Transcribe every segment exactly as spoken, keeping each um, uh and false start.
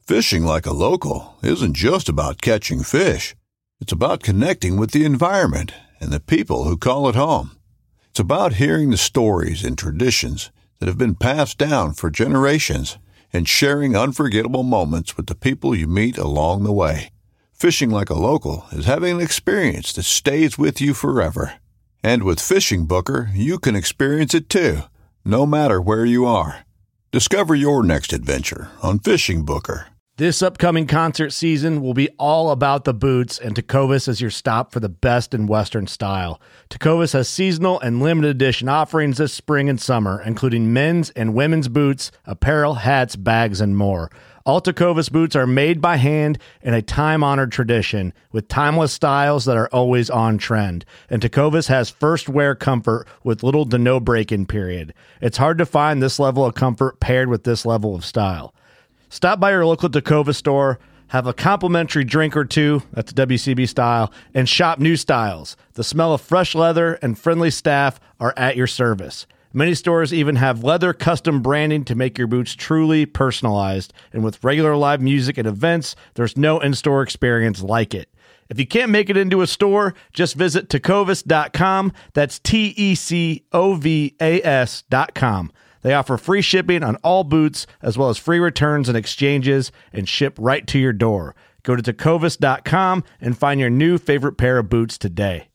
Fishing like a local isn't just about catching fish. It's about connecting with the environment and the people who call it home. It's about hearing the stories and traditions that have been passed down for generations and sharing unforgettable moments with the people you meet along the way. Fishing like a local is having an experience that stays with you forever. And with Fishing Booker, you can experience it too, no matter where you are. Discover your next adventure on Fishing Booker. This upcoming concert season will be all about the boots, and Tecovas is your stop for the best in Western style. Tecovas has seasonal and limited edition offerings this spring and summer, including men's and women's boots, apparel, hats, bags, and more. All Tecovas boots are made by hand in a time-honored tradition with timeless styles that are always on trend. And Tecovas has first wear comfort with little to no break-in period. It's hard to find this level of comfort paired with this level of style. Stop by your local Tecovas store, have a complimentary drink or two, that's W C B style, and shop new styles. The smell of fresh leather and friendly staff are at your service. Many stores even have leather custom branding to make your boots truly personalized. And with regular live music and events, there's no in-store experience like it. If you can't make it into a store, just visit tecovas dot com. That's T E C O V A S dot com. They offer free shipping on all boots, as well as free returns and exchanges, and ship right to your door. Go to tecovas dot com and find your new favorite pair of boots today.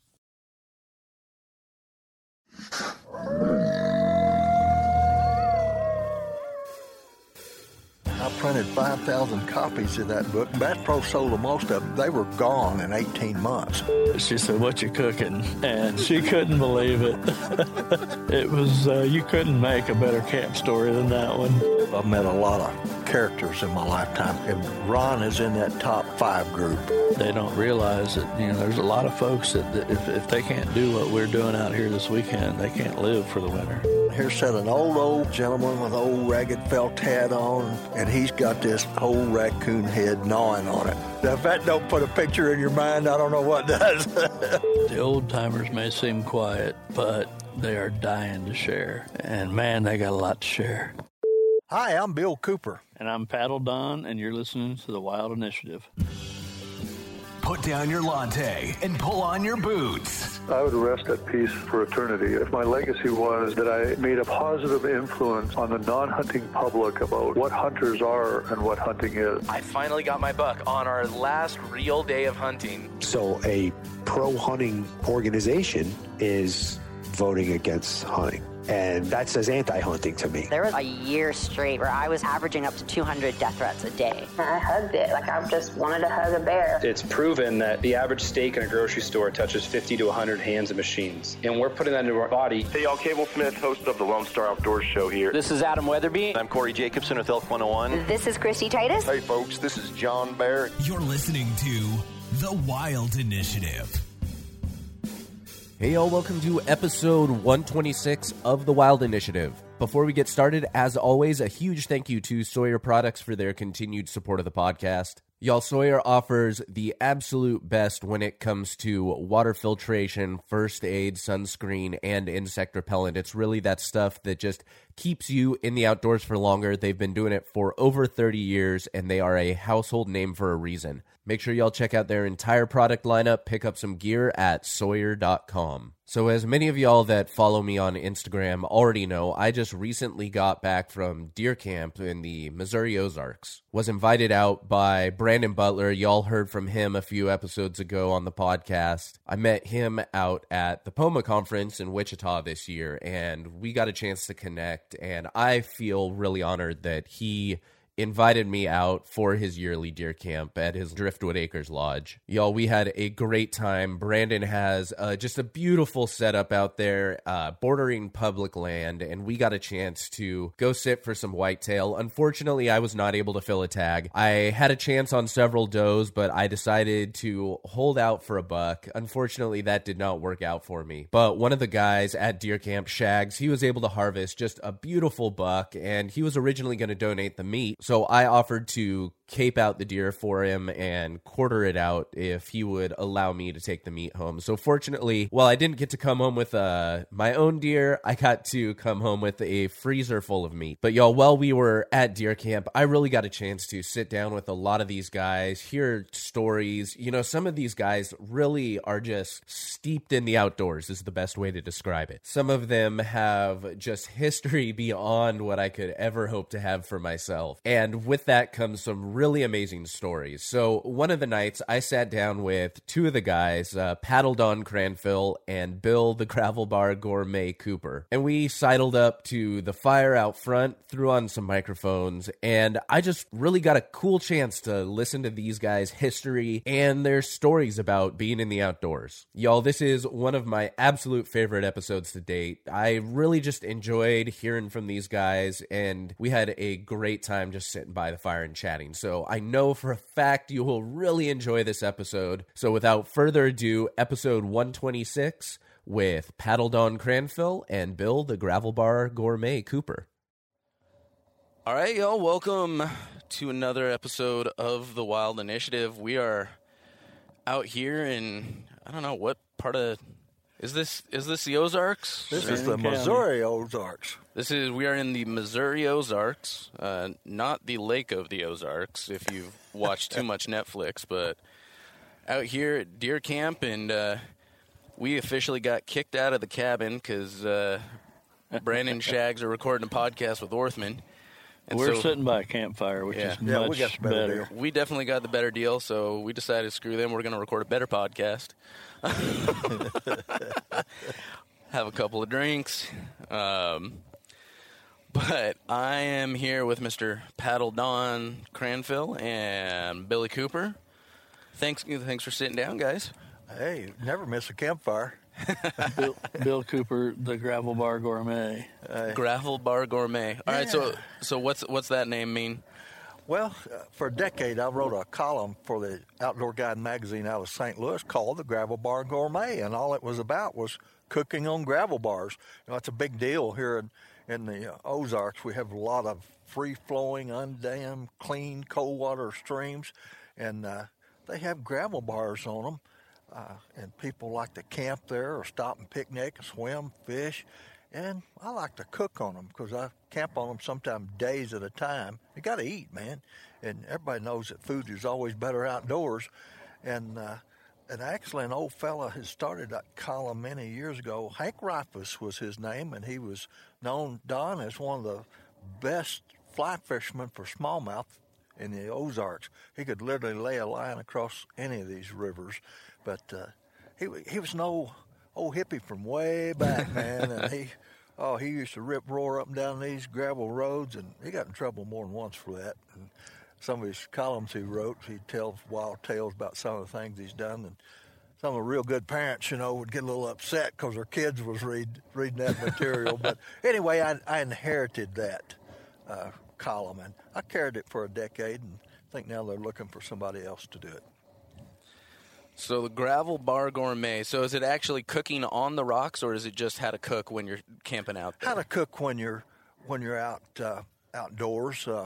I printed five thousand copies of that book. Bass Pro sold the most of them. They were gone in eighteen months. She said, "What you cooking?" And she couldn't believe it. It was, uh, you couldn't make a better camp story than that one. I've met a lot of characters in my lifetime, and Ron is in that top five group. They don't realize that, you know, there's a lot of folks that, that if, if they can't do what we're doing out here this weekend, they can't live for the winter. Here sat an old, old gentleman with an old ragged felt hat on, and he's got this old raccoon head gnawing on it. Now, if that don't put a picture in your mind, I don't know what does. The old-timers may seem quiet, but they are dying to share. And, man, they got a lot to share. Hi, I'm Bill Cooper. And I'm Paddle Don, and you're listening to The Wild Initiative. Put down your latte and pull on your boots. I would rest at peace for eternity if my legacy was that I made a positive influence on the non-hunting public about what hunters are and what hunting is. I finally got my buck on our last real day of hunting. So a pro-hunting organization is voting against hunting. And that says anti-hunting to me. There was a year straight where I was averaging up to two hundred death threats a day. I hugged it like I just wanted to hug a bear. It's proven that the average steak in a grocery store touches fifty to one hundred hands and machines. And we're putting that into our body. Hey y'all, Cable Smith, host of the Lone Star Outdoors Show here. This is Adam Weatherby. I'm Corey Jacobson with Elk one oh one. This is Christy Titus. Hey folks, this is John Barrett. You're listening to The Wild Initiative. Hey y'all, welcome to episode one twenty-six of The Wild Initiative. Before we get started, as always, a huge thank you to Sawyer Products for their continued support of the podcast. Y'all, Sawyer offers the absolute best when it comes to water filtration, first aid, sunscreen, and insect repellent. It's really that stuff that just keeps you in the outdoors for longer. They've been doing it for over thirty years, and they are a household name for a reason. Make sure y'all check out their entire product lineup, pick up some gear at sawyer dot com. So as many of y'all that follow me on Instagram already know, I just recently got back from deer camp in the Missouri Ozarks. Was invited out by Brandon Butler. Y'all heard from him a few episodes ago on the podcast. I met him out at the POMA conference in Wichita this year, and we got a chance to connect, and I feel really honored that he invited me out for his yearly deer camp at his Driftwood Acres Lodge. Y'all, we had a great time. Brandon has uh, just a beautiful setup out there, uh, bordering public land, and we got a chance to go sit for some whitetail. Unfortunately, I was not able to fill a tag. I had a chance on several does, but I decided to hold out for a buck. Unfortunately, that did not work out for me. But one of the guys at deer camp, Shags, he was able to harvest just a beautiful buck, and he was originally going to donate the meat. So I offered to cape out the deer for him and quarter it out if he would allow me to take the meat home. So fortunately, while I didn't get to come home with uh, my own deer, I got to come home with a freezer full of meat. But y'all, while we were at deer camp, I really got a chance to sit down with a lot of these guys, hear stories. You know, some of these guys really are just steeped in the outdoors is the best way to describe it. Some of them have just history beyond what I could ever hope to have for myself. And with that comes some really amazing stories. So one of the nights I sat down with two of the guys, uh, Paddle Don Cranfill and Bill the Gravel Bar Gourmet Cooper. And we sidled up to the fire out front, threw on some microphones, and I just really got a cool chance to listen to these guys' history and their stories about being in the outdoors. Y'all, this is one of my absolute favorite episodes to date. I really just enjoyed hearing from these guys, and we had a great time just sitting by the fire and chatting. So I know for a fact you will really enjoy this episode. So without further ado, episode one twenty-six with Paddle Don Cranfill and Bill the Gravel Bar Gourmet Cooper. All right, y'all, welcome to another episode of The Wild Initiative. We are out here in, I don't know, what part of, is this is this the Ozarks? This is the Missouri Ozarks. This is, we are in the Missouri Ozarks, uh, not the Lake of the Ozarks, if you've watched too much Netflix, but out here at deer camp, and uh, we officially got kicked out of the cabin because uh, Brandon Shags are recording a podcast with Orthman. And We're so, sitting by a campfire, which yeah. is yeah, much we got the better, better. Deal. We definitely got the better deal, so we decided, screw them, we're going to record a better podcast. Have a couple of drinks. Um, but I am here with Mister Paddle Don Cranfill and Billy Cooper. Thanks, thanks for sitting down, guys. Hey, never miss a campfire. Bill, Bill Cooper, the Gravel Bar Gourmet. Uh, Gravel Bar Gourmet. All yeah. right, so so what's what's that name mean? Well, uh, for a decade, I wrote a column for the Outdoor Guide magazine out of Saint Louis called the Gravel Bar Gourmet, and all it was about was cooking on gravel bars. You know, it's a big deal here in, in the uh, Ozarks. We have a lot of free-flowing, undammed, clean, cold water streams, and uh, they have gravel bars on them. Uh, and people like to camp there or stop and picnic, swim, fish. And I like to cook on them because I camp on them sometimes days at a time. You got to eat, man. And everybody knows that food is always better outdoors. And uh, and actually an old fella has started that column many years ago. Hank Rifus was his name, and he was known, Don, as one of the best fly fishermen for smallmouth in the Ozarks. He could literally lay a line across any of these rivers. But uh, he he was an old, old hippie from way back, man, and he oh he used to rip roar up and down these gravel roads, and he got in trouble more than once for that. And some of his columns he wrote, he tells wild tales about some of the things he's done, and some of the real good parents, you know, would get a little upset because their kids was read, reading that material. But anyway, I, I inherited that uh, column, and I carried it for a decade, and I think now they're looking for somebody else to do it. So the Gravel Bar Gourmet, so is it actually cooking on the rocks, or is it just how to cook when you're camping out there? How to cook when you're when you're out uh, outdoors. Uh,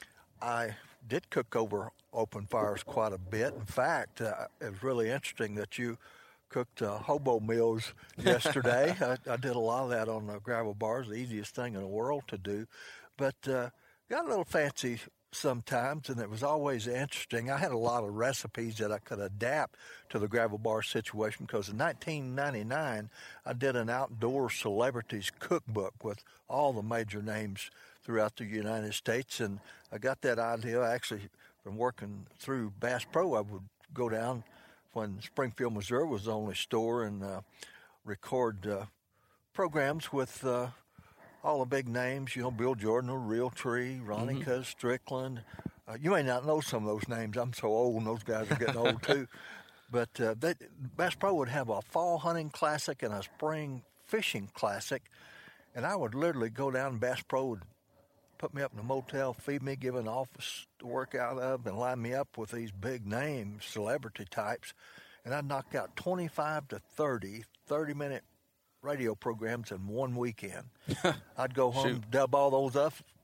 I did cook over open fires quite a bit. In fact, uh, it was really interesting that you cooked uh, hobo meals yesterday. I, I did a lot of that on the gravel bars, the easiest thing in the world to do. But uh, got a little fancy sometimes, and it was always interesting. I had a lot of recipes that I could adapt to the gravel bar situation because in nineteen ninety-nine, I did an outdoor celebrities cookbook with all the major names throughout the United States, and I got that idea actually from working through Bass Pro. I would go down when Springfield, Missouri was the only store and uh, record uh, programs with uh, all the big names, you know, Bill Jordan, Realtree, Ronnie mm-hmm. Cuz Strickland. Uh, you may not know some of those names. I'm so old, and those guys are getting old too. But uh, they, Bass Pro would have a fall hunting classic and a spring fishing classic, and I would literally go down, and Bass Pro would put me up in a motel, feed me, give an office to work out of, and line me up with these big names, celebrity types, and I'd knock out twenty-five to thirty thirty-minute radio programs in one weekend. I'd go home, Shoot. dub all those up,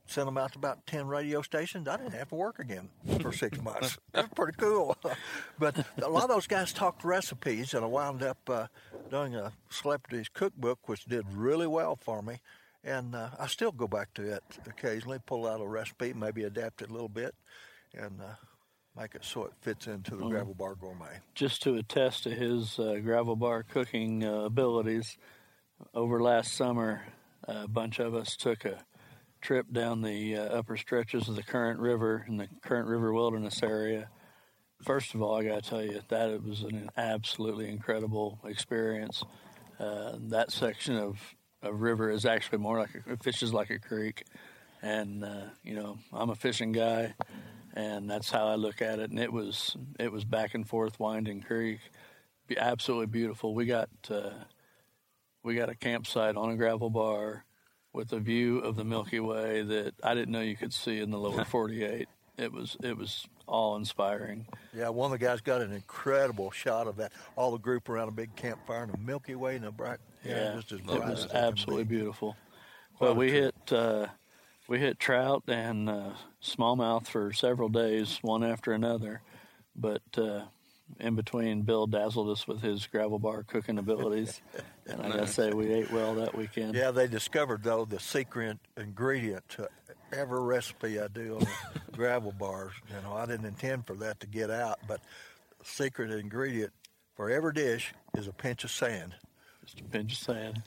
sent them out to about ten radio stations. I didn't have to work again for six months. That's pretty cool. But a lot of those guys talked recipes, and I wound up uh, doing a celebrities cookbook, which did really well for me. And uh, I still go back to it occasionally, pull out a recipe, maybe adapt it a little bit, and uh, make it so it fits into the mm. Gravel Bar Gourmet. Just to attest to his uh, Gravel Bar cooking uh, abilities, over last summer, a bunch of us took a trip down the uh, upper stretches of the Current River in the Current River Wilderness area. First of all, I got to tell you that it was an absolutely incredible experience. Uh, that section of, of river is actually more like a, it fishes like a creek, and uh, you know, I'm a fishing guy, and that's how I look at it. And it was it was back and forth winding creek, be absolutely beautiful. We got uh, we got a campsite on a gravel bar with a view of the Milky Way that I didn't know you could see in the lower forty-eight. It was it was awe-inspiring. Yeah, one of the guys got an incredible shot of that. All the group around a big campfire and the Milky Way and the bright. Yeah, just as it bright was as absolutely it can be. beautiful. Well, we hit uh, we hit trout and uh, smallmouth for several days, one after another. But uh, in between, Bill dazzled us with his gravel bar cooking abilities, and I gotta say, we ate well that weekend. Yeah, they discovered though the secret ingredient to every recipe I do on the gravel bars. You know, I didn't intend for that to get out, but the secret ingredient for every dish is a pinch of sand. Just a pinch of sand.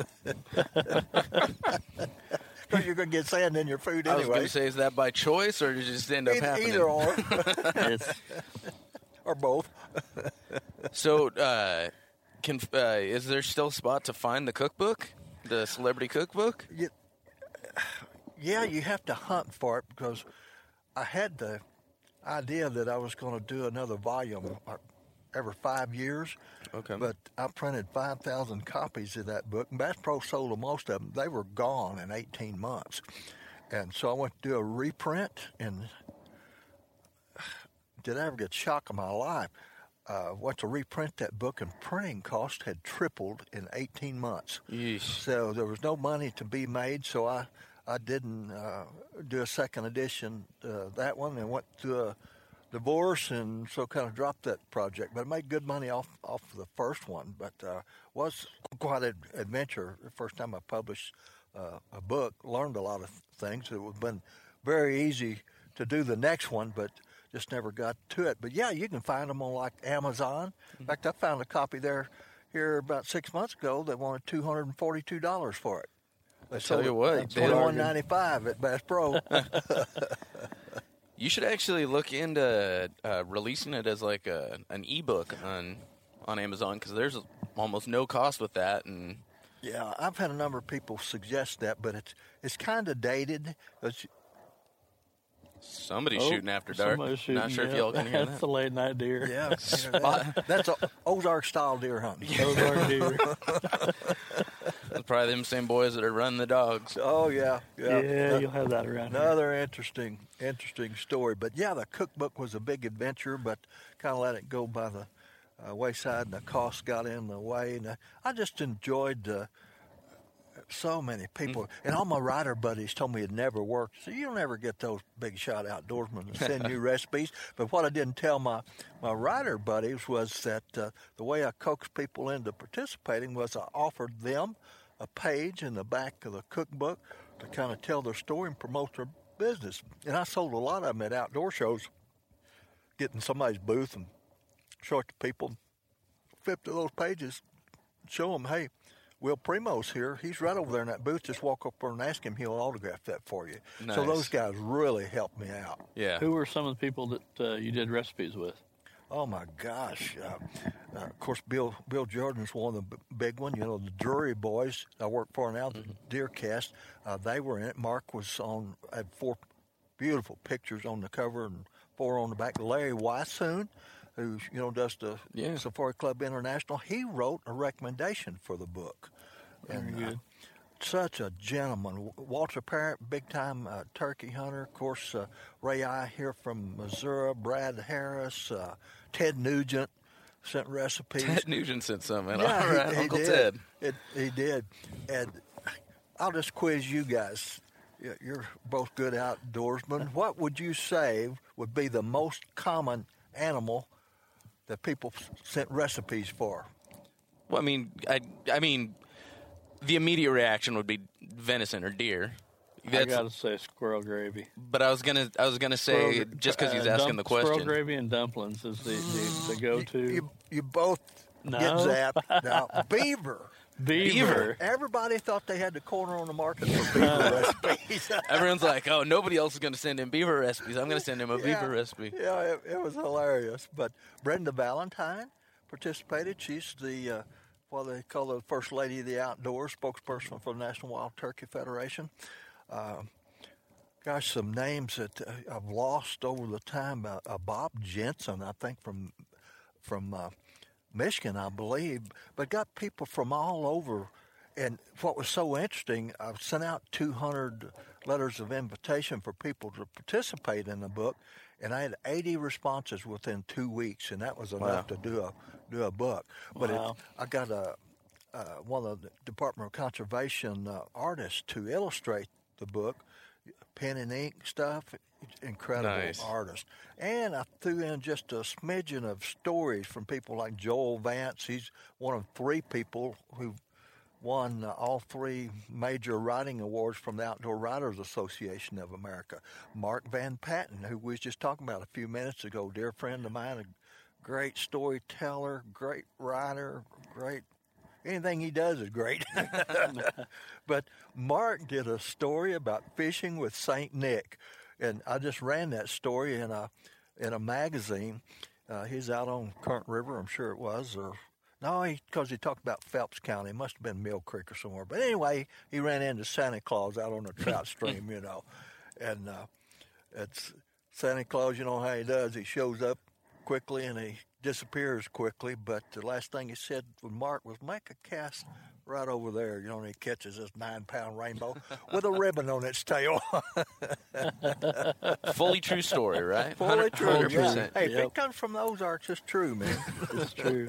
Because you're going to get sand in your food anyway. I was going to say, is that by choice or did it just end up either, happening? Either or. It's, or both. So, uh, can uh, is there still a spot to find the cookbook, the celebrity cookbook? Yeah, yeah, you have to hunt for it because I had the idea that I was going to do another volume every five years. Okay. But I printed five thousand copies of that book, and Bass Pro sold the most of them. They were gone in eighteen months. And so I went to do a reprint, and did I ever get shock of my life? Uh, went to reprint that book, and printing cost had tripled in eighteen months. Yeesh. So there was no money to be made, so I, I didn't uh, do a second edition, uh, that one, and went through a divorce, and so kind of dropped that project. But I made good money off off the first one, but uh, was quite an adventure. The first time I published uh, a book, learned a lot of things. It would have been very easy to do the next one, but just never got to it. But yeah, you can find them on like Amazon. In fact, I found a copy there here about six months ago that wanted two hundred and forty-two dollars for it. They I tell you what, twenty-one ninety-five at Bass Pro. You should actually look into uh, releasing it as like a, an ebook on on Amazon because there's almost no cost with that. And yeah, I've had a number of people suggest that, but it's it's kind of dated. It's, Somebody's oh, shooting after dark. Shooting, Not sure yeah. if y'all can hear That's that. the late night deer. Yeah, that, that's a Ozark style deer hunting. Ozark deer. It's probably them same boys that are running the dogs. Oh yeah, yeah. Yeah, that, you'll have that around here. Another interesting, interesting story. But yeah, the cookbook was a big adventure, but kind of let it go by the uh, wayside, and the cost got in the way. And uh, I just enjoyed. Uh, So many people, and all my writer buddies told me it never worked. So you don't ever get those big shot outdoorsmen to send you recipes. But what I didn't tell my, my writer buddies was that uh, the way I coaxed people into participating was I offered them a page in the back of the cookbook to kind of tell their story and promote their business. And I sold a lot of them at outdoor shows, get in somebody's booth and show it to people, flip to those pages, show them, hey, Will Primo's here. He's right over there in that booth. Just walk up there and ask him. He'll autograph that for you. Nice. So those guys really helped me out. Yeah. Who were some of the people that uh, you did recipes with? Oh, my gosh. Uh, uh, of course, Bill Bill Jordan's one of the b- big ones. You know, the Drury boys I work for now, the mm-hmm. Deercast, uh, they were in it. Mark was on, had four beautiful pictures on the cover and four on the back. Larry Weissoon, who, you know, does the yeah. Safari Club International, he wrote a recommendation for the book. Very good. Uh, such a gentleman. Walter Parrott, big-time uh, turkey hunter. Of course, uh, Ray I here from Missouri, Brad Harris, uh, Ted Nugent sent recipes. Ted Nugent sent some in. Yeah, All right, he, he Uncle did. Ted. It, he did. And I'll just quiz you guys. you're both good outdoorsmen. What would you say would be the most common animal that people sent recipes for? Well, I mean, I, I mean, the immediate reaction would be venison or deer. That's, I gotta say squirrel gravy. But I was gonna, I was gonna say squirrel, just because he's uh, asking dump, the question. Squirrel gravy and dumplings is the, the, the go-to. You, you, you both no. get zapped. Now, beaver. Beaver. Everybody thought they had the corner on the market for beaver recipes. Everyone's like, "Oh, nobody else is going to send him beaver recipes. I'm going to send him a yeah, beaver recipe." Yeah, it, it was hilarious. But Brenda Valentine participated. She's the uh, what they call the First Lady of the Outdoors, spokesperson for the National Wild Turkey Federation. Uh, gosh, some names that uh, I've lost over the time. Uh, uh, Bob Jensen, I think from from uh, Michigan, I believe, but got people from all over. And what was so interesting, I've sent out two hundred letters of invitation for people to participate in the book, and I had eighty responses within two weeks, and that was enough wow. to do a do a book. But wow. it, I got a uh, one of the Department of Conservation uh, artists to illustrate the book, pen and ink stuff. Incredible nice. artist. And I threw in just a smidgen of stories from people like Joel Vance. He's one of three people who won uh, all three major writing awards from the Outdoor Writers Association of America. Mark Van Patten, who we was just talking about a few minutes ago, dear friend of mine, a great storyteller, great writer, great anything he does is great. But Mark did a story about fishing with Saint Nick, and I just ran that story in a in a magazine. Uh, he's out on Current River, I'm sure it was, or no, because he, he talked about Phelps County. It must have been Mill Creek or somewhere. But anyway, he ran into Santa Claus out on a trout stream, you know, and uh, it's Santa Claus. You know how he does. He shows up quickly and he disappears quickly, but the last thing he said with Mark was, make a cast right over there. You know, and he catches this nine-pound rainbow with a ribbon on its tail. Fully true story, right? Fully true. one hundred percent. Yeah. Hey, yep. if it comes from the Ozarks, it's true, man. It's true.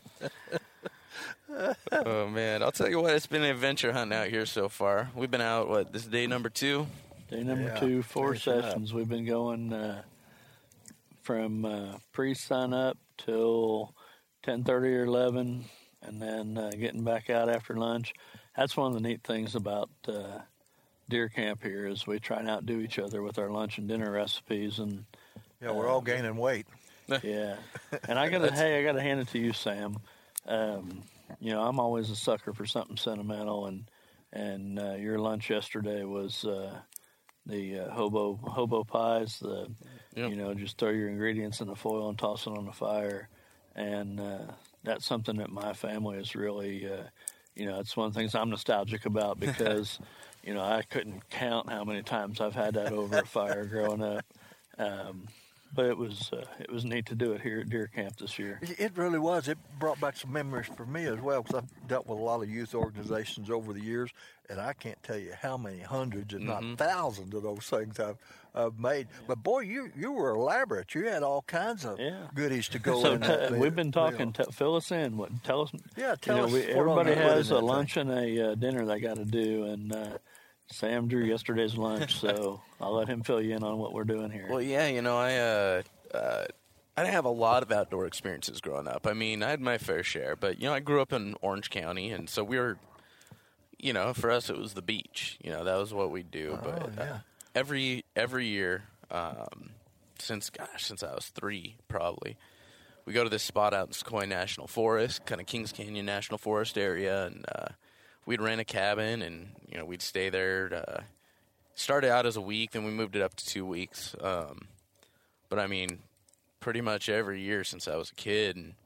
Oh, man. I'll tell you what, it's been an adventure hunting out here so far. We've been out, what, this is day number two? Day number yeah. two, four Finish sessions. We've been going uh, from uh, pre-sun up till ten thirty or eleven, and then uh, getting back out after lunch. That's one of the neat things about uh, deer camp here is we try and outdo each other with our lunch and dinner recipes. And yeah, we're uh, all gaining weight. Yeah, and I gotta hey, I gotta hand it to you, Sam. Um, you know, I'm always a sucker for something sentimental, and and uh, your lunch yesterday was uh, the uh, hobo hobo pies. The yep. you know, just throw your ingredients in the foil and toss it on the fire, and uh, that's something that my family is really. Uh, you know, it's one of the things I'm nostalgic about because you know I couldn't count how many times I've had that over a fire growing up. Um, But it was uh, it was neat to do it here at Deer Camp this year. It really was. It brought back some memories for me as well because I've dealt with a lot of youth organizations over the years, and I can't tell you how many hundreds, if mm-hmm. not thousands, of those things I've, I've made. But boy, you you were elaborate. You had all kinds of yeah. goodies to go so in. T- that we've been talking. T- fill us in. What? Tell us. Yeah, tell you know, us. We, everybody has a thing. lunch and a uh, dinner they got to do, and. Uh, Sam drew yesterday's lunch, so I'll let him fill you in on what we're doing here. Well, yeah, you know, I uh, uh, I didn't have a lot of outdoor experiences growing up. I mean, I had my fair share, but, you know, I grew up in Orange County, and so we were, you know, for us it was the beach. You know, that was what we'd do. Oh, but yeah. uh, every every year, um, since, gosh, since I was three, probably, we go to this spot out in Sequoia National Forest, kind of Kings Canyon National Forest area, and uh, we'd rent a cabin, and, you know, we'd stay there. To, started out as a week, then we moved it up to two weeks. Um, but, I mean, pretty much every year since I was a kid. And,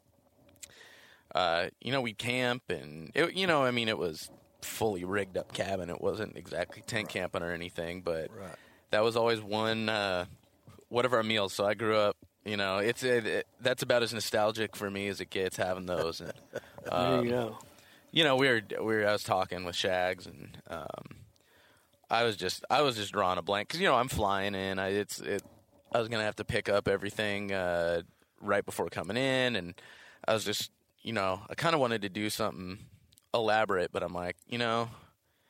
uh, you know, we'd camp, and, it, you know, I mean, it was fully rigged up cabin. It wasn't exactly tent right. camping or anything, but right. that was always one, uh, one of our meals. So I grew up, you know, it's it, it, that's about as nostalgic for me as it gets, having those. And, um, there you go. You know, we were, we were, I was talking with Shags, and um, I was just, I was just drawing a blank because, you know, I'm flying in. I, it's, it, I was gonna have to pick up everything uh, right before coming in, and I was just, you know, I kind of wanted to do something elaborate, but I'm like, you know,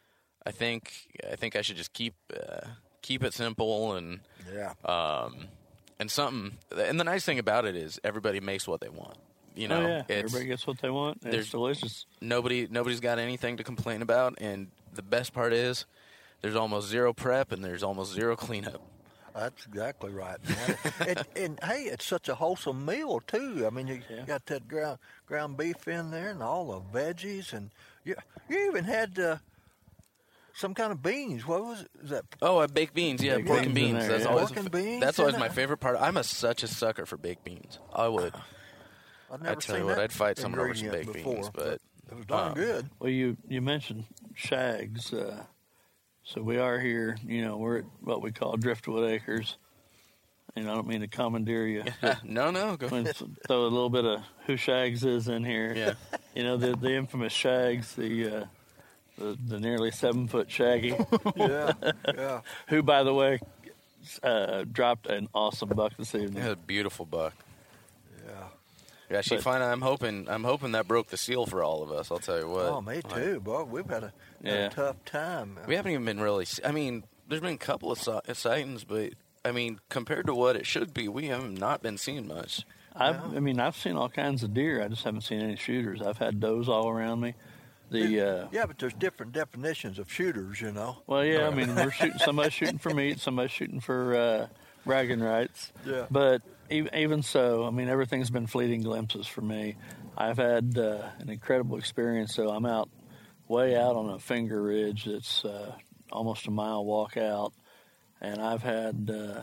I think I think I should just keep uh, keep it simple and yeah. Um, and something. And the nice thing about it is everybody makes what they want. You know, oh, yeah. it's, everybody gets what they want. And it's delicious. Nobody nobody's got anything to complain about. And the best part is there's almost zero prep and there's almost zero cleanup. That's exactly right, man. and, and, hey, it's such a wholesome meal, too. I mean, you yeah. got that ground ground beef in there and all the veggies. And you, you even had uh, some kind of beans. What was it? Is that? Oh, uh, baked beans. Yeah, baked pork and beans. There, that's yeah. always, pork and beans that's always my favorite part. I'm a, such a sucker for baked beans. I would. I've never I'd tell seen you what, that I'd fight someone over some baked before, beans. But it was darn um, good. Well, you, you mentioned shags. Uh, so we are here, you know, we're at what we call Driftwood Acres. And I don't mean to commandeer you. no, no. Go ahead. Throw a little bit of who Shags is in here. Yeah. You know, the the infamous Shags, the uh, the, the nearly seven-foot Shaggy. yeah, yeah. Who, by the way, uh, dropped an awesome buck this evening. Yeah, a beautiful buck. Yeah. Yeah, she But- finally. I'm hoping. I'm hoping that broke the seal for all of us. I'll tell you what. Oh, me too, boy. We've had a, had Yeah. a tough time. We haven't even been really. I mean, there's been a couple of si- sightings, but I mean, compared to what it should be, we have not been seeing much. I've, I mean, I've seen all kinds of deer. I just haven't seen any shooters. I've had does all around me. The uh, yeah, but there's different definitions of shooters, you know. well, yeah. I mean, we're shooting. Somebody's shooting for meat. Somebody's shooting for uh, bragging rights. Yeah. But even, even so, I mean, everything's been fleeting glimpses for me. I've had uh, an incredible experience. So I'm out, way out on a finger ridge that's uh, almost a mile walk out. And I've had, uh,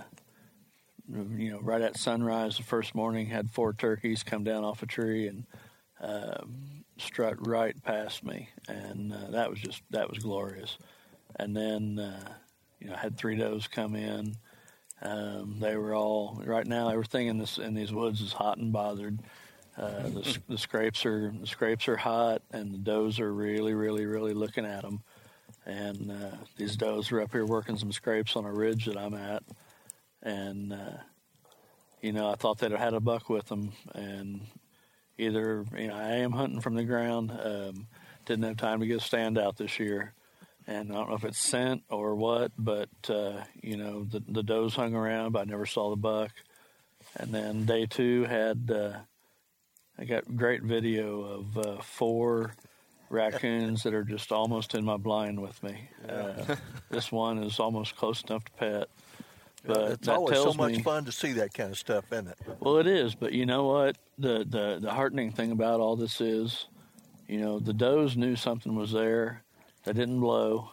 you know, right at sunrise the first morning, had four turkeys come down off a tree and uh, strut right past me, and uh, that was just that was glorious. And then, uh, you know, I had three does come in. Um, they were all right now. Everything in this in these woods is hot and bothered. Uh, the, the scrapes are the scrapes are hot, and the does are really, really, really looking at them. And uh, these does are up here working some scrapes on a ridge that I'm at. And, uh, you know, I thought they'd have had a buck with them. And either, you know, I am hunting from the ground. Um, didn't have time to get a stand out this year. And I don't know if it's scent or what, but, uh, you know, the, the does hung around, but I never saw the buck. And then day two had, uh, I got great video of uh, four raccoons that are just almost in my blind with me. Uh, this one is almost close enough to pet. But it's that always so tells much me, fun to see that kind of stuff, isn't it? well, it is, but you know what? The, the, the heartening thing about all this is, you know, the does knew something was there. They didn't blow,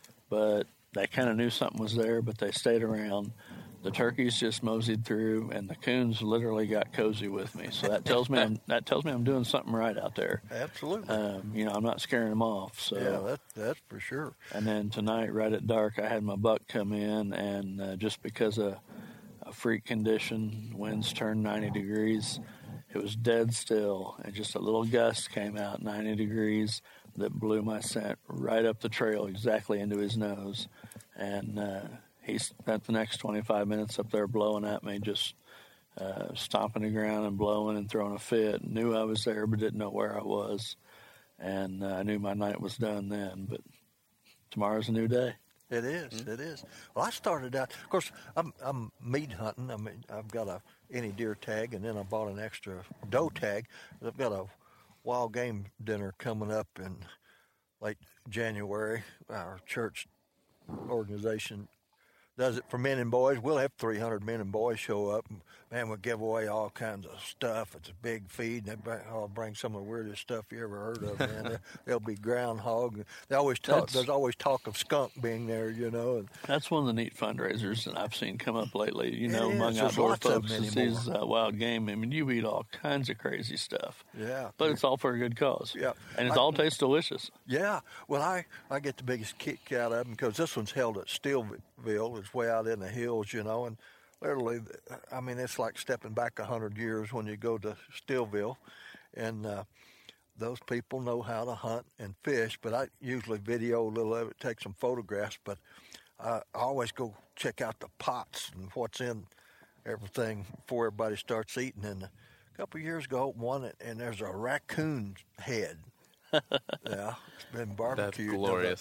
but they kind of knew something was there, but they stayed around. The turkeys just moseyed through, and the coons literally got cozy with me. So that tells me I'm, that tells me I'm doing something right out there. Absolutely. Um, you know, I'm not scaring them off. So yeah, that, that's for sure. And then tonight, right at dark, I had my buck come in, and uh, just because of a freak condition, winds turned ninety degrees, it was dead still, and just a little gust came out ninety degrees that blew my scent right up the trail exactly into his nose. And uh, he spent the next twenty-five minutes up there blowing at me, just uh, stomping the ground and blowing and throwing a fit. Knew I was there, but didn't know where I was. And uh, I knew my night was done then, but tomorrow's a new day. It is. Mm-hmm. It is. Well, I started out, of course, I'm, I'm meat hunting. I mean, I've got a any deer tag, and then I bought an extra doe tag. I've got a wild game dinner coming up in late January. Our church organization does it for men and boys. We'll have three hundred men and boys show up. And, man, we'll give away all kinds of stuff. It's a big feed. And they bring, I'll bring some of the weirdest stuff you ever heard of, man. there, there'll be groundhog. They always talk. That's, there's always talk of skunk being there, you know. And, that's one of the neat fundraisers that I've seen come up lately, you know, it is. among There's outdoor lots of folks. them Is these uh, wild game. I mean, you eat all kinds of crazy stuff. Yeah. But it's all for a good cause. Yeah. And it I, all tastes delicious. Yeah. Well, I, I get the biggest kick out of them because this one's held at Steelville. It's way out in the hills, you know, and literally, I mean, it's like stepping back a hundred years when you go to Steelville, and uh, those people know how to hunt and fish. But I usually video a little of it, take some photographs. But I always go check out the pots and what's in everything before everybody starts eating. And a couple of years ago, one and there's a raccoon head. Yeah, it's been barbecued. That's glorious.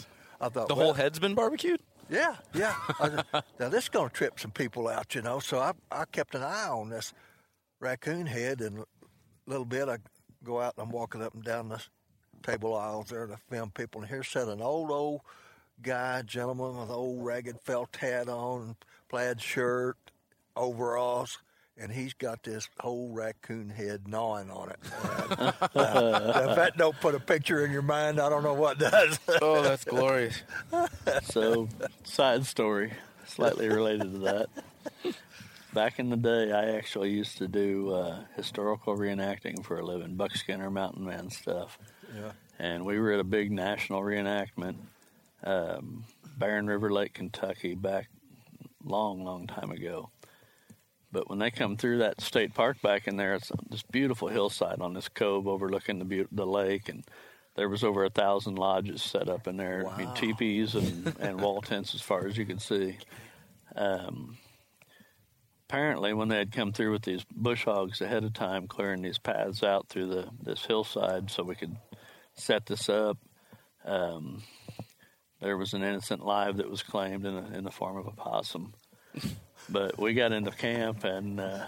I thought the well, whole head's been barbecued. Yeah, yeah. I, now this is going to trip some people out, you know. So I I kept an eye on this raccoon head, and a little bit I go out and I'm walking up and down the table aisles there to film people, and here sat an old old guy, gentleman with an old ragged felt hat on, plaid shirt, overalls. And he's got this whole raccoon head gnawing on it. And, uh, if that don't put a picture in your mind, I don't know what does. Oh, that's glorious. So, side story, slightly related to that. Back in the day, I actually used to do uh, historical reenacting for a living, buckskinner, mountain man stuff. Yeah. And we were at a big national reenactment, um, Barren River Lake, Kentucky, back long, long time ago. But when they come through that state park back in there, it's this beautiful hillside on this cove overlooking the be- the lake, and there was over a thousand lodges set up in there. Wow. I mean, teepees and, and wall tents as far as you could see. Um, apparently, when they had come through with these bush hogs ahead of time, clearing these paths out through the this hillside so we could set this up, um, there was an innocent life that was claimed in, a, in the form of a possum. But we got into camp, and uh,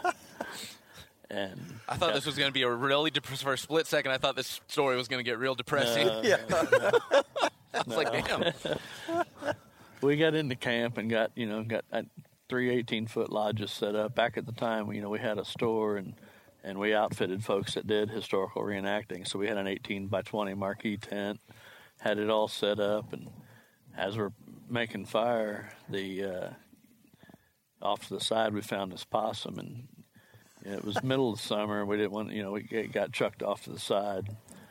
and I thought got, this was going to be a really dep- for a split second. I thought this story was going to get real depressing. Uh, Yeah. I was like, damn. We got into camp and got you know got uh, three eighteen-foot lodges set up. Back at the time, you know, we had a store and and we outfitted folks that did historical reenacting. So we had an eighteen by twenty marquee tent, had it all set up, and as we're making fire, the uh, off to the side, we found this possum, and you know, it was middle of the summer. We didn't want, you know, we got chucked off to the side.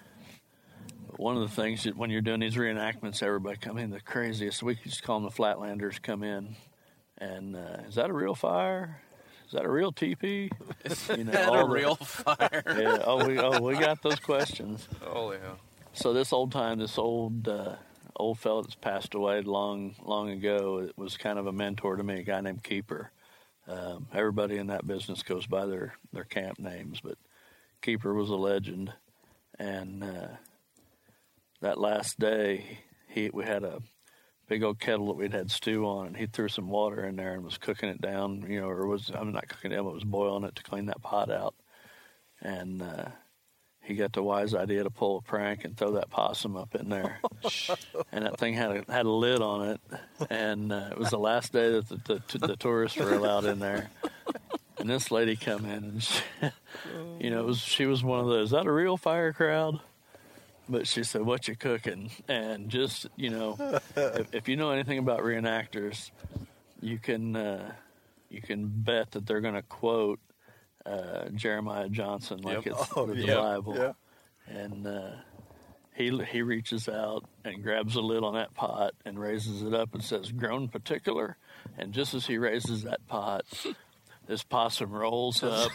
But one of the things that when you're doing these reenactments, everybody come in the craziest. We just call them the Flatlanders. Come in, and uh, is that a real fire? Is that a real teepee? Is you know, that all a the, real fire? Yeah. Oh, we oh we got those questions. Oh yeah. So this old time, this old. Uh, old fellow that's passed away long, long ago, it was kind of a mentor to me, a guy named Keeper. Um, everybody in that business goes by their, their camp names, but Keeper was a legend. And uh, that last day, he we had a big old kettle that we'd had stew on, and he threw some water in there and was cooking it down, you know, or was, I'm not cooking it down, but was boiling it to clean that pot out. And uh, he got the wise idea to pull a prank and throw that possum up in there. And that thing had a, had a lid on it. And uh, it was the last day that the, the, the tourists were allowed in there. And this lady come in, and she, you know, it was, she was one of those, is that a real fire crowd? But she said, what you cooking? And just, you know, if, if you know anything about reenactors, you can, uh, you can bet that they're going to quote Uh, Jeremiah Johnson, like yep. it's oh, the yeah, Bible, yeah. and uh, he he reaches out and grabs the lid on that pot and raises it up and says, "Grown particular," and just as he raises that pot, this possum rolls up.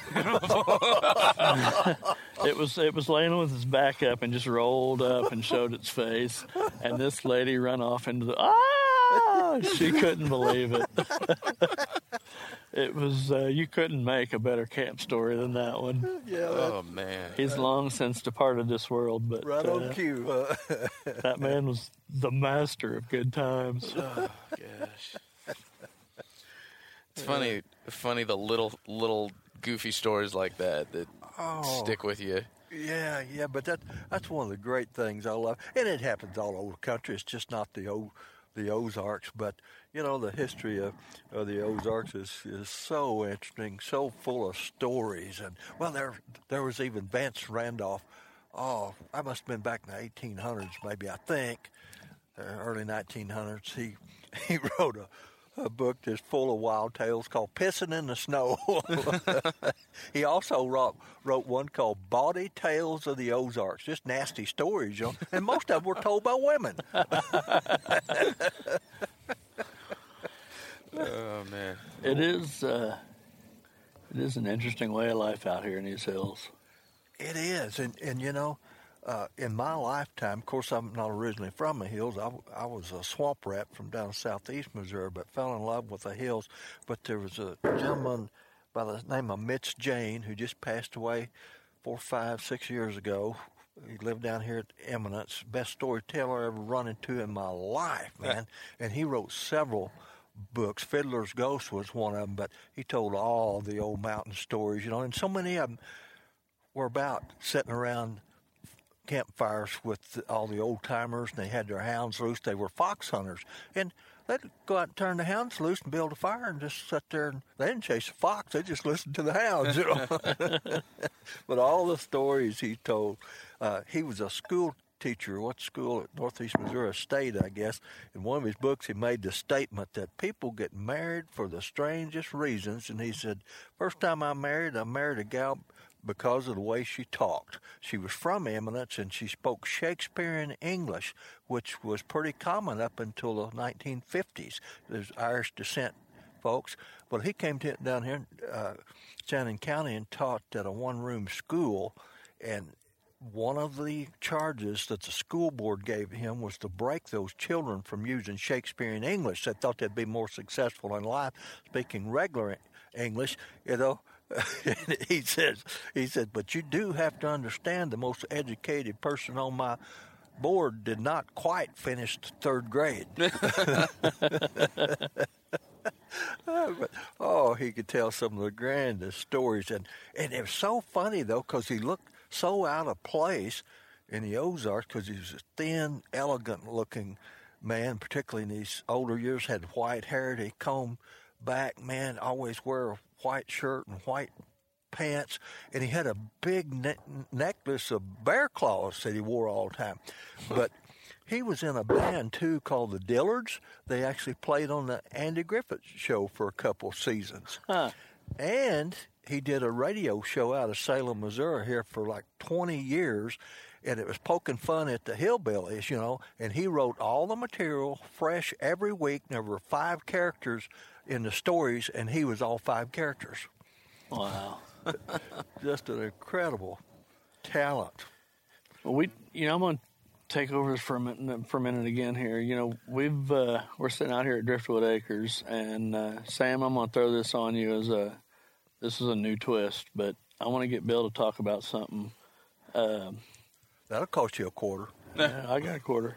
it was it was laying with its back up and just rolled up and showed its face, and this lady run off into the ah! She couldn't believe it. It was, uh, you couldn't make a better camp story than that one. Yeah. Oh, man. He's long since departed this world, but right on uh, cue. Uh, that man was the master of good times. Oh, gosh. It's funny, funny the little, little goofy stories like that that oh, stick with you. Yeah, yeah, but that that's one of the great things I love. And it happens all over the country. It's just not the old. the Ozarks, but you know the history of, of the Ozarks is, is so interesting, so full of stories, and well, there there was even Vance Randolph. Oh, I must have been back in the eighteen hundreds, maybe I think, uh, early nineteen hundreds. He he wrote a, a book that's full of wild tales called "Pissing in the Snow." He also wrote wrote one called "Bawdy Tales of the Ozarks," just nasty stories, you know, and most of them were told by women. Oh man, it is uh, it is an interesting way of life out here in these hills. It is, and and you know, uh, in my lifetime, of course, I'm not originally from the hills. I, I was a swamp rat from down southeast Missouri, but fell in love with the hills. But there was a gentleman by the name of Mitch Jane who just passed away four, five, six years ago. he lived down here at Eminence. Best storyteller I ever run into in my life, man. And he wrote several books. Fiddler's Ghost was one of them, but he told all the old mountain stories, you know, and so many of them were about sitting around campfires with all the old-timers, and they had their hounds loose. They were fox hunters, and they'd go out and turn the hounds loose and build a fire and just sit there, and they didn't chase a fox. They just listened to the hounds, you know. But all the stories he told, uh, he was a school teacher, what school at Northeast Missouri State, I guess. In one of his books, he made the statement that people get married for the strangest reasons, and he said, first time I married, I married a gal because of the way she talked. She was from Eminence, and she spoke Shakespearean English, which was pretty common up until the nineteen fifties. There's Irish descent folks. Well, he came to down here in uh, Shannon County and taught at a one-room school, and one of the charges that the school board gave him was to break those children from using Shakespearean English. They thought they'd be more successful in life speaking regular English, you know. he says, he said, but you do have to understand the most educated person on my board did not quite finish the third grade. But, oh, he could tell some of the grandest stories. And, and it was so funny, though, because he looked so out of place in the Ozarks because he was a thin, elegant-looking man, particularly in these older years, had white hair. He combed back, man, always wear a white shirt and white pants, and he had a big ne- necklace of bear claws that he wore all the time. But he was in a band, too, called the Dillards. They actually played on the Andy Griffith Show for a couple seasons. Huh. And he did a radio show out of Salem, Missouri here for like twenty years, and it was poking fun at the hillbillies, you know, and he wrote all the material fresh every week. There were five characters in the stories, and he was all five characters. Wow. Just an incredible talent. Well, we, you know, I'm going to take over for a minute, for a minute again here. You know, we've, uh, we're sitting out here at Driftwood Acres, and uh, Sam, I'm going to throw this on you as a, this is a new twist, but I want to get Bill to talk about something. Uh, That'll cost you a quarter. Yeah, I got a quarter.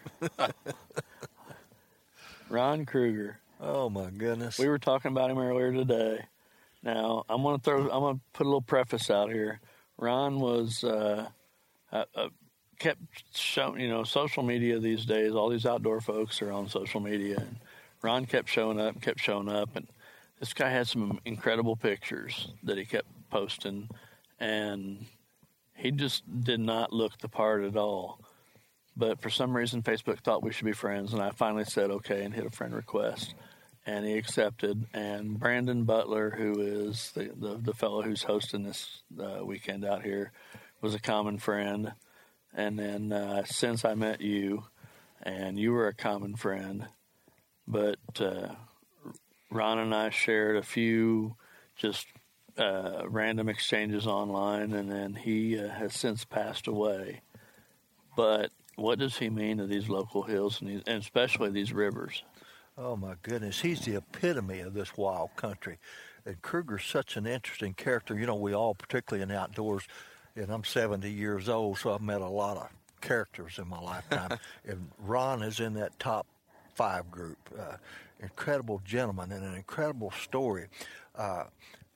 Ron Kruger. Oh my goodness! We were talking about him earlier today. Now I'm going to throw. I'm going to put a little preface out here. Ron was uh, uh, uh, kept showing. You know, social media these days. All these outdoor folks are on social media, and Ron kept showing up, kept showing up, and this guy had some incredible pictures that he kept posting, and he just did not look the part at all. But for some reason, Facebook thought we should be friends, and I finally said okay and hit a friend request, and he accepted. And Brandon Butler, who is the, the, the fellow who's hosting this uh, weekend out here, was a common friend. And then uh, since I met you, and you were a common friend, but uh, Ron and I shared a few just uh, random exchanges online, and then he uh, has since passed away. But what does he mean to these local hills and, these, and especially these rivers? Oh, my goodness. He's the epitome of this wild country. And Kruger's such an interesting character. You know, we all, particularly in the outdoors, and I'm seventy years old, so I've met a lot of characters in my lifetime. And Ron is in that top five group. Uh, incredible gentleman and an incredible story. Uh,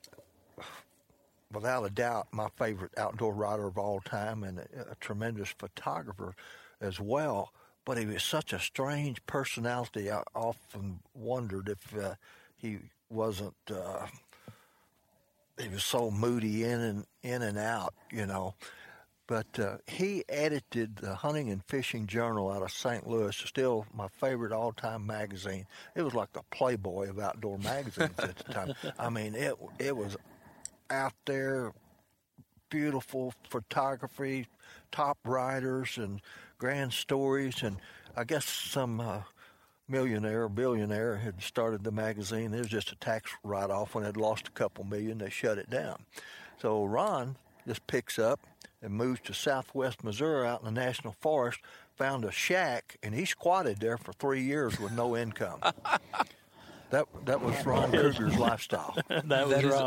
without a doubt, my favorite outdoor rider of all time, and a, a tremendous photographer as well. But he was such a strange personality. I often wondered if uh, he wasn't, uh, he was so moody in and in and out, you know. But uh, he edited the Hunting and Fishing Journal out of Saint Louis, still my favorite all-time magazine. It was like the Playboy of outdoor magazines at the time. I mean, it it was out there, beautiful photography, top writers, and grand stories. And I guess some uh, millionaire or billionaire had started the magazine. It was just a tax write-off. When it had lost a couple million, they shut it down. So Ron just picks up and moves to southwest Missouri out in the National Forest, found a shack, and he squatted there for three years with no income. That that was Ron Kruger's lifestyle. That was that is, Ron.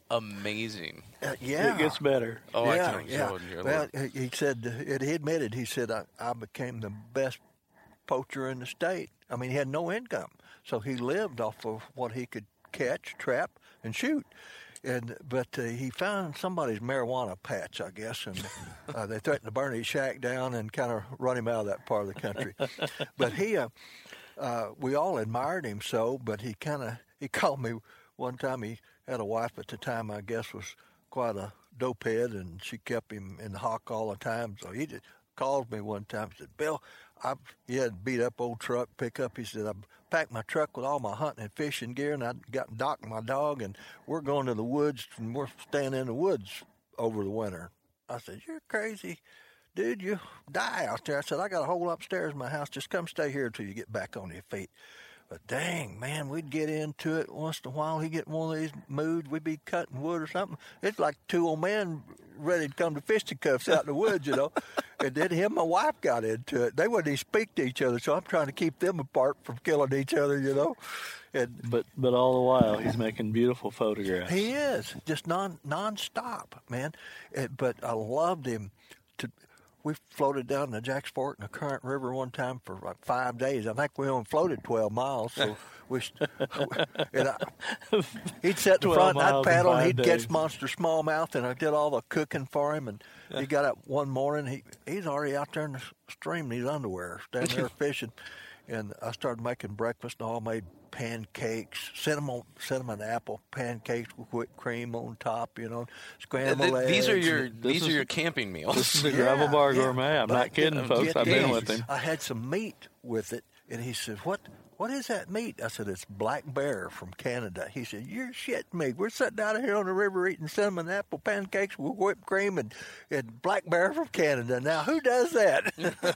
amazing. Uh, yeah. It gets better. Oh, yeah, I can yeah. show you. Well, he he said, it, he admitted, he said, I, I became the best poacher in the state. I mean, he had no income, so he lived off of what he could catch, trap, and shoot. And but uh, he found somebody's marijuana patch, I guess, and uh, they threatened to burn his shack down and kind of run him out of that part of the country. But he, uh, uh, we all admired him so. But he kind of he called me one time. He had a wife at the time, I guess, was quite a dopehead, and she kept him in the hock all the time. So he just called me one time. He said, "Bill, I he had a beat up old truck pickup." He said, "I packed my truck with all my hunting and fishing gear, and I got Doc, my dog, and we're going to the woods, and we're staying in the woods over the winter." I said, "You're crazy, dude. You die out there." I said, "I got a hole upstairs in my house. Just come stay here until you get back on your feet." But dang, man, we'd get into it once in a while. He'd get in one of these moods. We'd be cutting wood or something. It's like two old men ready to come to fisticuffs out in the woods, you know. And then him and my wife got into it. They wouldn't even speak to each other, so I'm trying to keep them apart from killing each other, you know. And But but all the while, he's making beautiful photographs. he is, just non nonstop, man. And, but I loved him. To We floated down the Jacks Fork and the Current River one time for like five days. I think we only floated twelve miles, so we. And I, he'd sit in the front, and I'd paddle, and he'd days. catch monster smallmouth, and I did all the cooking for him. And he got up one morning. He he's already out there in the stream in his underwear, standing there fishing. And I started making breakfast, and all made pancakes, cinnamon, cinnamon apple pancakes with whipped cream on top, you know, scrambled Th- eggs. these are your and- these are your camping meals. This is a Yeah, gravel bar yeah. gourmet. I'm But not kidding, get- folks. get I've been this. with him. I had some meat with it, and he said, "What? What is that meat?" I said, "It's black bear from Canada." He said, "You're shitting me. We're sitting down here on the river eating cinnamon apple pancakes with whipped cream and, and black bear from Canada. Now, who does that?"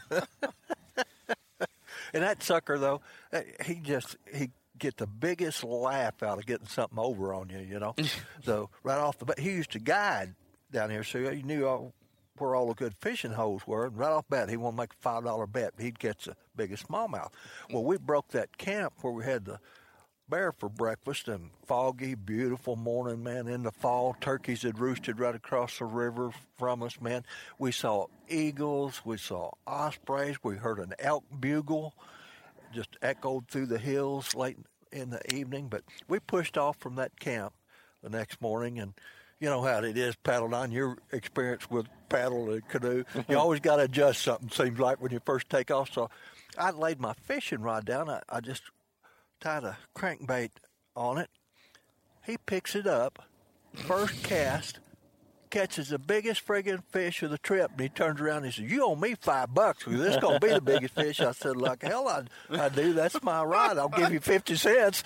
And that sucker, though, he just he get the biggest laugh out of getting something over on you, you know. So right off the bat, he used to guide down here, so he knew all, where all the good fishing holes were. And right off the bat, he wanted to make a five dollar bet. He'd catch the biggest smallmouth. Well, we broke that camp where we had the bear for breakfast, and foggy, beautiful morning, man, in the fall. Turkeys had roosted right across the river from us, man. We saw eagles. We saw ospreys. We heard an elk bugle just echoed through the hills late in the evening. But we pushed off from that camp the next morning, and you know how it is paddling on. Your experience with paddle and canoe, you always got to adjust something, seems like, when you first take off. So I laid my fishing rod down. I, I just tied a crankbait on it. He picks it up, first cast, catches the biggest friggin' fish of the trip, and he turns around and he says, "You owe me five bucks. Well, this is going to be the biggest fish." I said, "Like hell I, I do. That's my rod. I'll give you fifty cents.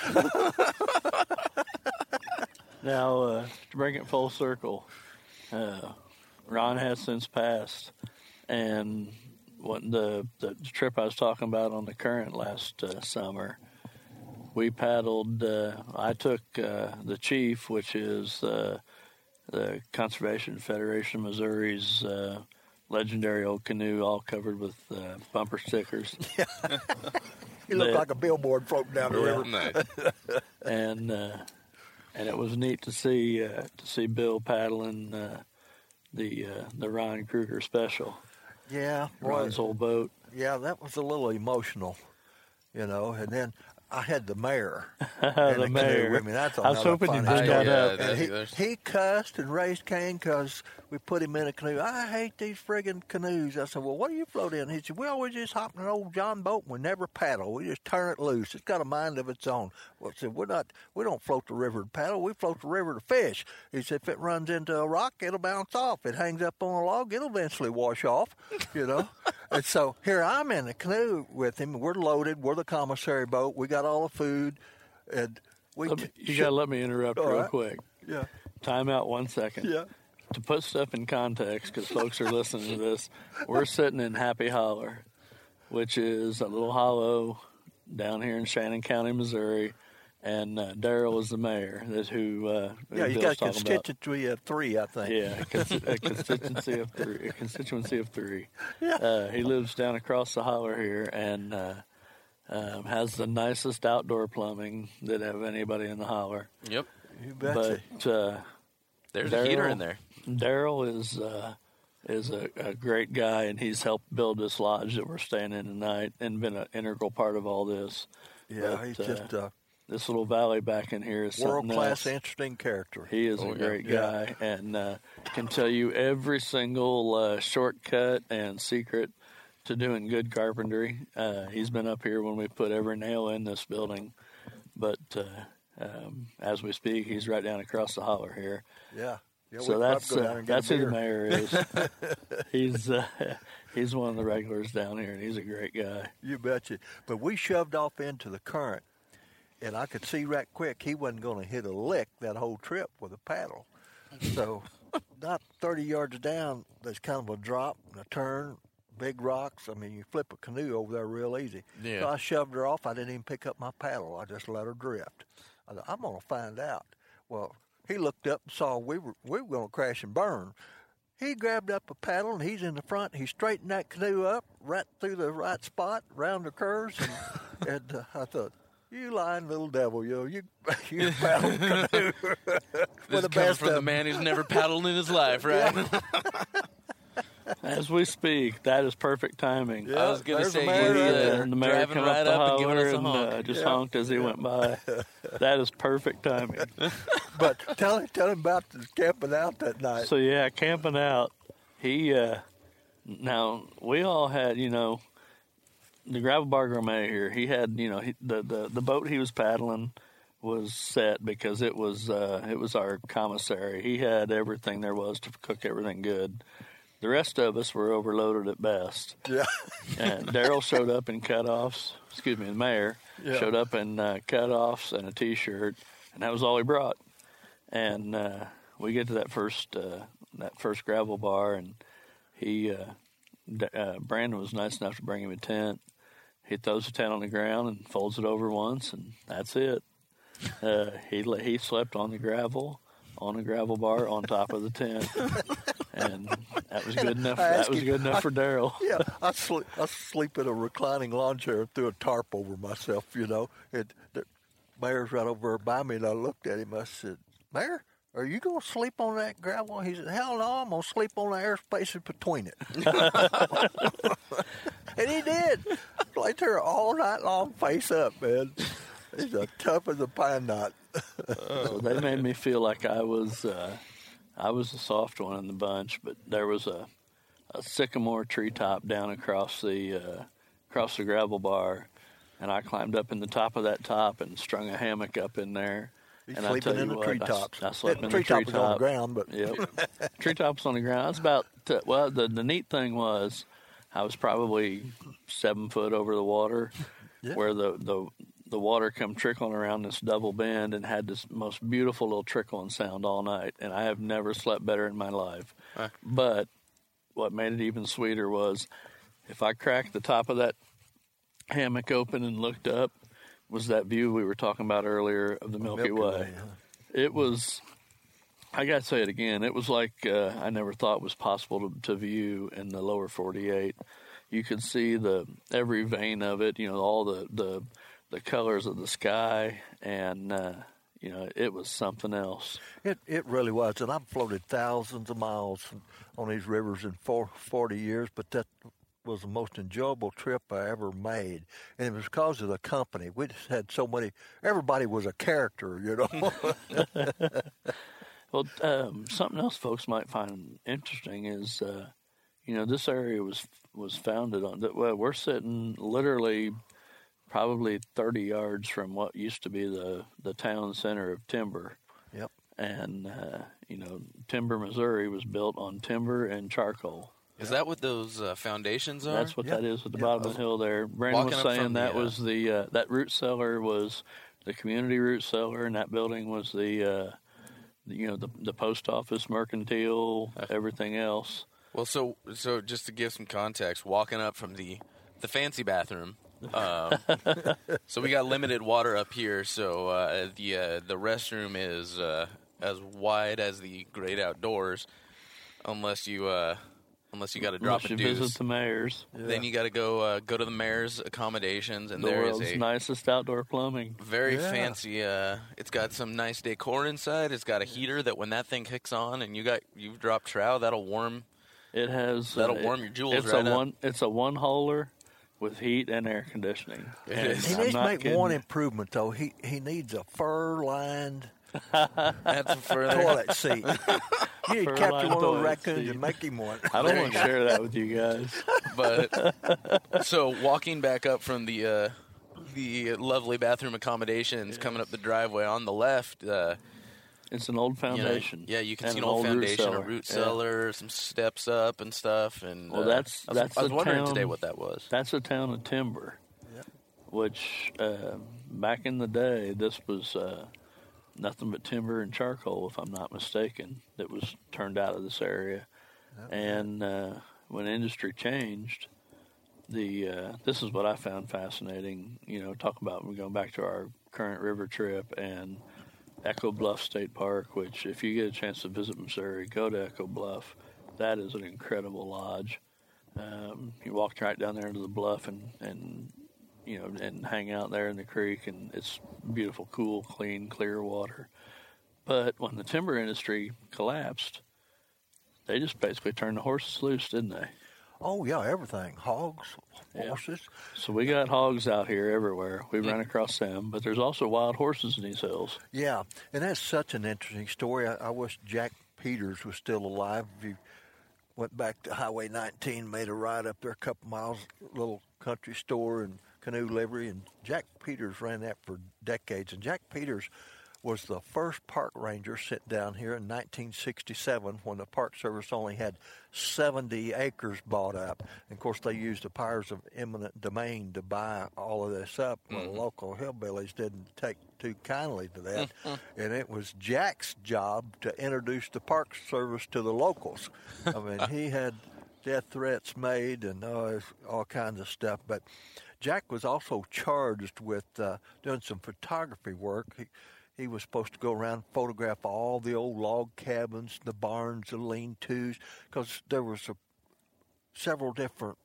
Now, uh, to bring it full circle, uh, Ron has since passed, and what the, the trip I was talking about on the Current last uh, summer, we paddled, uh, I took uh, the Chief, which is uh, the Conservation Federation of Missouri's uh, legendary old canoe, all covered with uh, bumper stickers. You look That- like a billboard floating down the Yeah. river." and uh, and it was neat to see uh, to see Bill paddling uh, the uh, the Ron Kruger special. Yeah, Ron's old boat. Yeah, that was a little emotional, you know. And then I had the mayor. The in canoe mayor. with me. That's I was another hoping you funny bring story. that up. And that- he, there's- he cussed and raised Cain because we put him in a canoe. "I hate these friggin' canoes." I said, "Well, what do you float in?" He said, "We always just hop in an old John boat and we never paddle. We just turn it loose. It's got a mind of its own." Well, I said, "We're not. We don't float the river to paddle. We float the river to fish." He said, "If it runs into a rock, it'll bounce off. If it hangs up on a log, it'll eventually wash off." You know. And so here I'm in the canoe with him. We're loaded. We're the commissary boat. We got all the food. And we Let me- t- you sh- got to let me interrupt All real right. quick. Yeah. Time out one second. Yeah. To put stuff in context, because folks are listening to this, we're sitting in Happy Holler, which is a little hollow down here in Shannon County, Missouri, and uh, Darrell is the mayor. That's who. Uh, who Yeah, you Bill's got a talking about. constituency of three, I think. Yeah, a, cons- a constituency of three. A constituency of three. Yeah. Uh, he lives down across the holler here, and uh, um, has the nicest outdoor plumbing that have anybody in the holler. Yep. You betcha. But uh, There's Darryl, a heater in there. Daryl is uh, is a, a great guy, and he's helped build this lodge that we're staying in tonight, and been an integral part of all this. Yeah, but, he's uh, just uh, this little valley back in here is world something class, else. interesting character. He is oh, a great yeah. guy, yeah. and uh, can tell you every single uh, shortcut and secret to doing good carpentry. Uh, he's been up here when we put every nail in this building, but uh, um, as we speak, he's right down across the holler here. Yeah. Yeah, so that's uh, that's who the mayor is. is. he's uh, he's one of the regulars down here, and he's a great guy. You betcha. But we shoved off into the current, and I could see right quick he wasn't going to hit a lick that whole trip with a paddle. So not thirty yards down, there's kind of a drop and a turn, big rocks. I mean, you flip a canoe over there real easy. Yeah. So I shoved her off. I didn't even pick up my paddle. I just let her drift. I thought, I'm going to find out. Well, he looked up and saw we were we were going to crash and burn. He grabbed up a paddle, and he's in the front. He straightened that canoe up right through the right spot, around the curves. And, and uh, I thought, you lying little devil, yo. You you paddle canoe. This the comes best from the of man who's never paddled in his life, right? Yeah. As we speak, that is perfect timing. Yeah, I was going to there's say, the mayor he's right uh, there. the mayor driving came right up, up the and giving holler us a and honk. uh, just Yeah. honked as he Yeah. went by. That is perfect timing. But tell him, tell him about the camping out that night. So yeah, camping out. He uh, now we all had, you know, the Gravel Bar Gourmet here. He had, you know, he, the, the the boat he was paddling was set because it was uh, it was our commissary. He had everything there was to cook everything good. The rest of us were overloaded at best. Yeah. And Daryl showed up in cutoffs. Excuse me, the mayor Yeah. showed up in uh, cutoffs and a T-shirt, and that was all he brought. And uh, we get to that first uh, that first gravel bar, and he uh, D- uh, Brandon was nice enough to bring him a tent. He throws the tent on the ground and folds it over once, and that's it. Uh, he he slept on the gravel, on the gravel bar, on top of the tent, and that was good enough. That was him, good enough I, for Daryl. Yeah, I sleep, I sleep in a reclining lawn chair and threw a tarp over myself, you know. It, the mayor's right over by me, and I looked at him. I said, Mayor, are you going to sleep on that gravel? He said, hell no, I'm going to sleep on the airspace between it. And he did. Laid there all night long, face up, man. He's as tough as a pine knot. So they made me feel like I was uh, I was the soft one in the bunch, but there was a, a sycamore treetop down across the uh, across the gravel bar, and I climbed up in the top of that top and strung a hammock up in there. He's and sleeping I tell in you the what, treetops. I, I slept That in the treetop treetop was on the ground, but yep, treetops on the ground. It's about uh, well, the the neat thing was I was probably seven foot over the water, Yeah. where the the the water come trickling around this double bend and had this most beautiful little trickling sound all night. And I have never slept better in my life. Huh. But what made it even sweeter was if I cracked the top of that hammock open and looked up, was that view we were talking about earlier of the Milky, Milky Way. Way, huh? It was, I got to say it again, it was like uh, I never thought was possible to, to view in the lower forty-eight. You could see the every vein of it, you know, all the, the, the colors of the sky, and, uh, you know, it was something else. It it really was, and I've floated thousands of miles on these rivers in four, forty years, but that was the most enjoyable trip I ever made, and it was because of the company. We just had so many. Everybody was a character, you know. Well, um, something else folks might find interesting is, uh, you know, this area was was founded on. Well, we're sitting literally probably thirty yards from what used to be the, the town center of Timber. Yep. And, uh, you know, Timber, Missouri was built on timber and charcoal. Is that what those uh, foundations are? That's what Yeah. that is at the Yeah. bottom of the hill there. Brandon was Walking up saying from that the, uh, was the, uh, that root cellar was the community root cellar, and that building was the, uh, the you know, the, the post office, mercantile, everything else. Well, so so just to give some context, walking up from the the fancy bathroom, um, so we got limited water up here. So uh, the uh, the restroom is uh, as wide as the great outdoors, unless you uh, unless you got to drop unless a you deuce. visit the mayor's. Yeah. Then you got to go uh, go to the mayor's accommodations, and the there world's is a nicest outdoor plumbing. very yeah. fancy. Uh, it's got some nice decor inside. It's got a heater that when that thing kicks on and you got you've dropped trout, that'll warm. It has that'll uh, warm your jewels it's right a up. one. It's a one holer with heat and air conditioning. He And needs I'm to not make kidding. one improvement though. He he needs a fur-lined That's for toilet seat. You need to capture one of those toilet raccoons seat. and make him one. I don't want to share that with you guys. But so walking back up from the uh, the lovely bathroom accommodations, coming up the driveway on the left. Uh, It's an old you know, foundation. yeah, you can and see an an old old root foundation, a cellar. root Yeah. cellar, some steps up and stuff. And Well, uh, that's I was, that's I was a wondering town, today what that was. That's a town of timber, Yep. which uh, back in the day, this was uh, nothing but timber and charcoal, if I'm not mistaken, that was turned out of this area. Yep. And uh, when industry changed, the uh, this is what I found fascinating. You know, talk about we're going back to our current river trip and Echo Bluff State Park, which if you get a chance to visit Missouri, go to Echo Bluff. That is an incredible lodge. Um, you walk right down there into the bluff and, and you know and hang out there in the creek, and it's beautiful, cool, clean, clear water. But when the timber industry collapsed, they just basically turned the horses loose, didn't they? Oh yeah, everything. Hogs, horses. Yeah. So we got hogs out here everywhere. We ran across them, but there's also wild horses in these hills. Yeah, and that's such an interesting story. I, I wish Jack Peters was still alive. If you went back to Highway nineteen, made a ride up there a couple miles, little country store and canoe livery, and Jack Peters ran that for decades. And Jack Peters was the first park ranger sent down here in nineteen sixty-seven when the Park Service only had seventy acres bought up. And of course, they used the powers of eminent domain to buy all of this up. Well, Mm-hmm. the local hillbillies didn't take too kindly to that. And it was Jack's job to introduce the Park Service to the locals. I mean, he had death threats made and uh, all kinds of stuff. But Jack was also charged with uh, doing some photography work. He, He was supposed to go around and photograph all the old log cabins, the barns, the lean-tos, because there was a, several different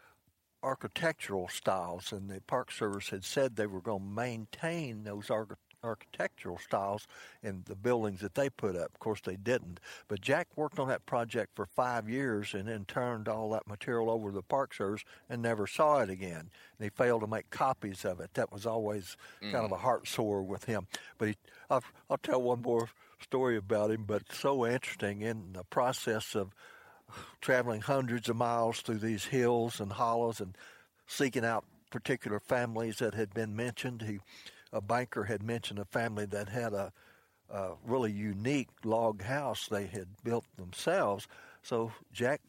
architectural styles, and the Park Service had said they were going to maintain those arch- architectural styles in the buildings that they put up. Of course, they didn't. But Jack worked on that project for five years and then turned all that material over to the Park Service and never saw it again. And he failed to make copies of it. That was always mm. kind of a heart sore with him. But he, I'll, I'll tell one more story about him, but so interesting in the process of traveling hundreds of miles through these hills and hollows and seeking out particular families that had been mentioned. He A banker had mentioned a family that had a, a really unique log house they had built themselves. So Jack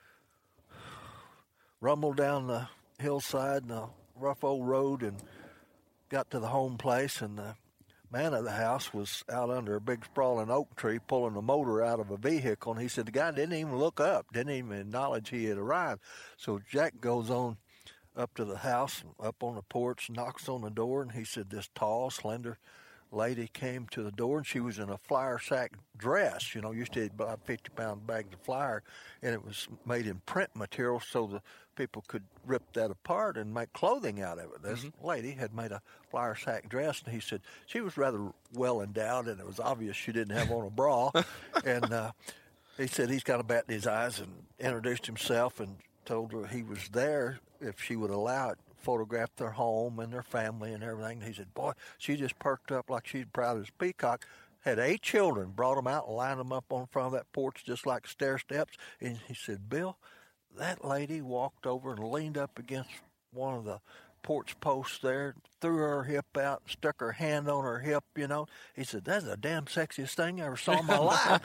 rumbled down the hillside and a rough old road and got to the home place, and the man of the house was out under a big sprawling oak tree pulling the motor out of a vehicle, and he said the guy didn't even look up, didn't even acknowledge he had arrived. So Jack goes on up to the house, up on the porch, knocks on the door, and he said this tall, slender lady came to the door, and she was in a flour sack dress. You know, used to buy fifty-pound bags of flour, and it was made in print material so the people could rip that apart and make clothing out of it. This mm-hmm. lady had made a flour sack dress, and he said she was rather well endowed, and it was obvious she didn't have on a bra. and uh, he said he's kind of batting his eyes and introduced himself and told her he was there if she would allow it, photographed their home and their family and everything. He said, boy, she just perked up like she's proud as a peacock. Had eight children, brought them out and lined them up on front of that porch just like stair steps. And he said, Bill, that lady walked over and leaned up against one of the porch posts there, threw her hip out, stuck her hand on her hip, you know. He said, that's the damn sexiest thing I ever saw in my life.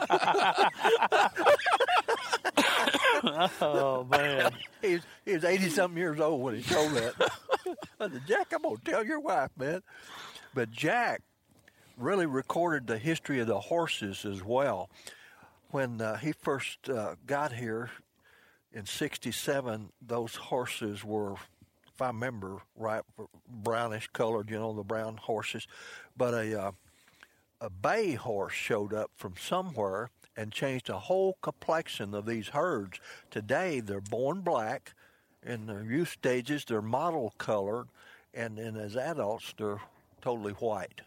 Oh, man. he, was, he was eighty-something years old when he told that. I said, Jack, I'm going to tell your wife, man. But Jack really recorded the history of the horses as well. When uh, he first uh, got here in sixty-seven, those horses were, if I remember right, brownish colored, you know, the brown horses. But a, uh, a bay horse showed up from somewhere, and changed the whole complexion of these herds. Today, they're born black. In their youth stages, they're mottle colored, and then as adults, they're totally white.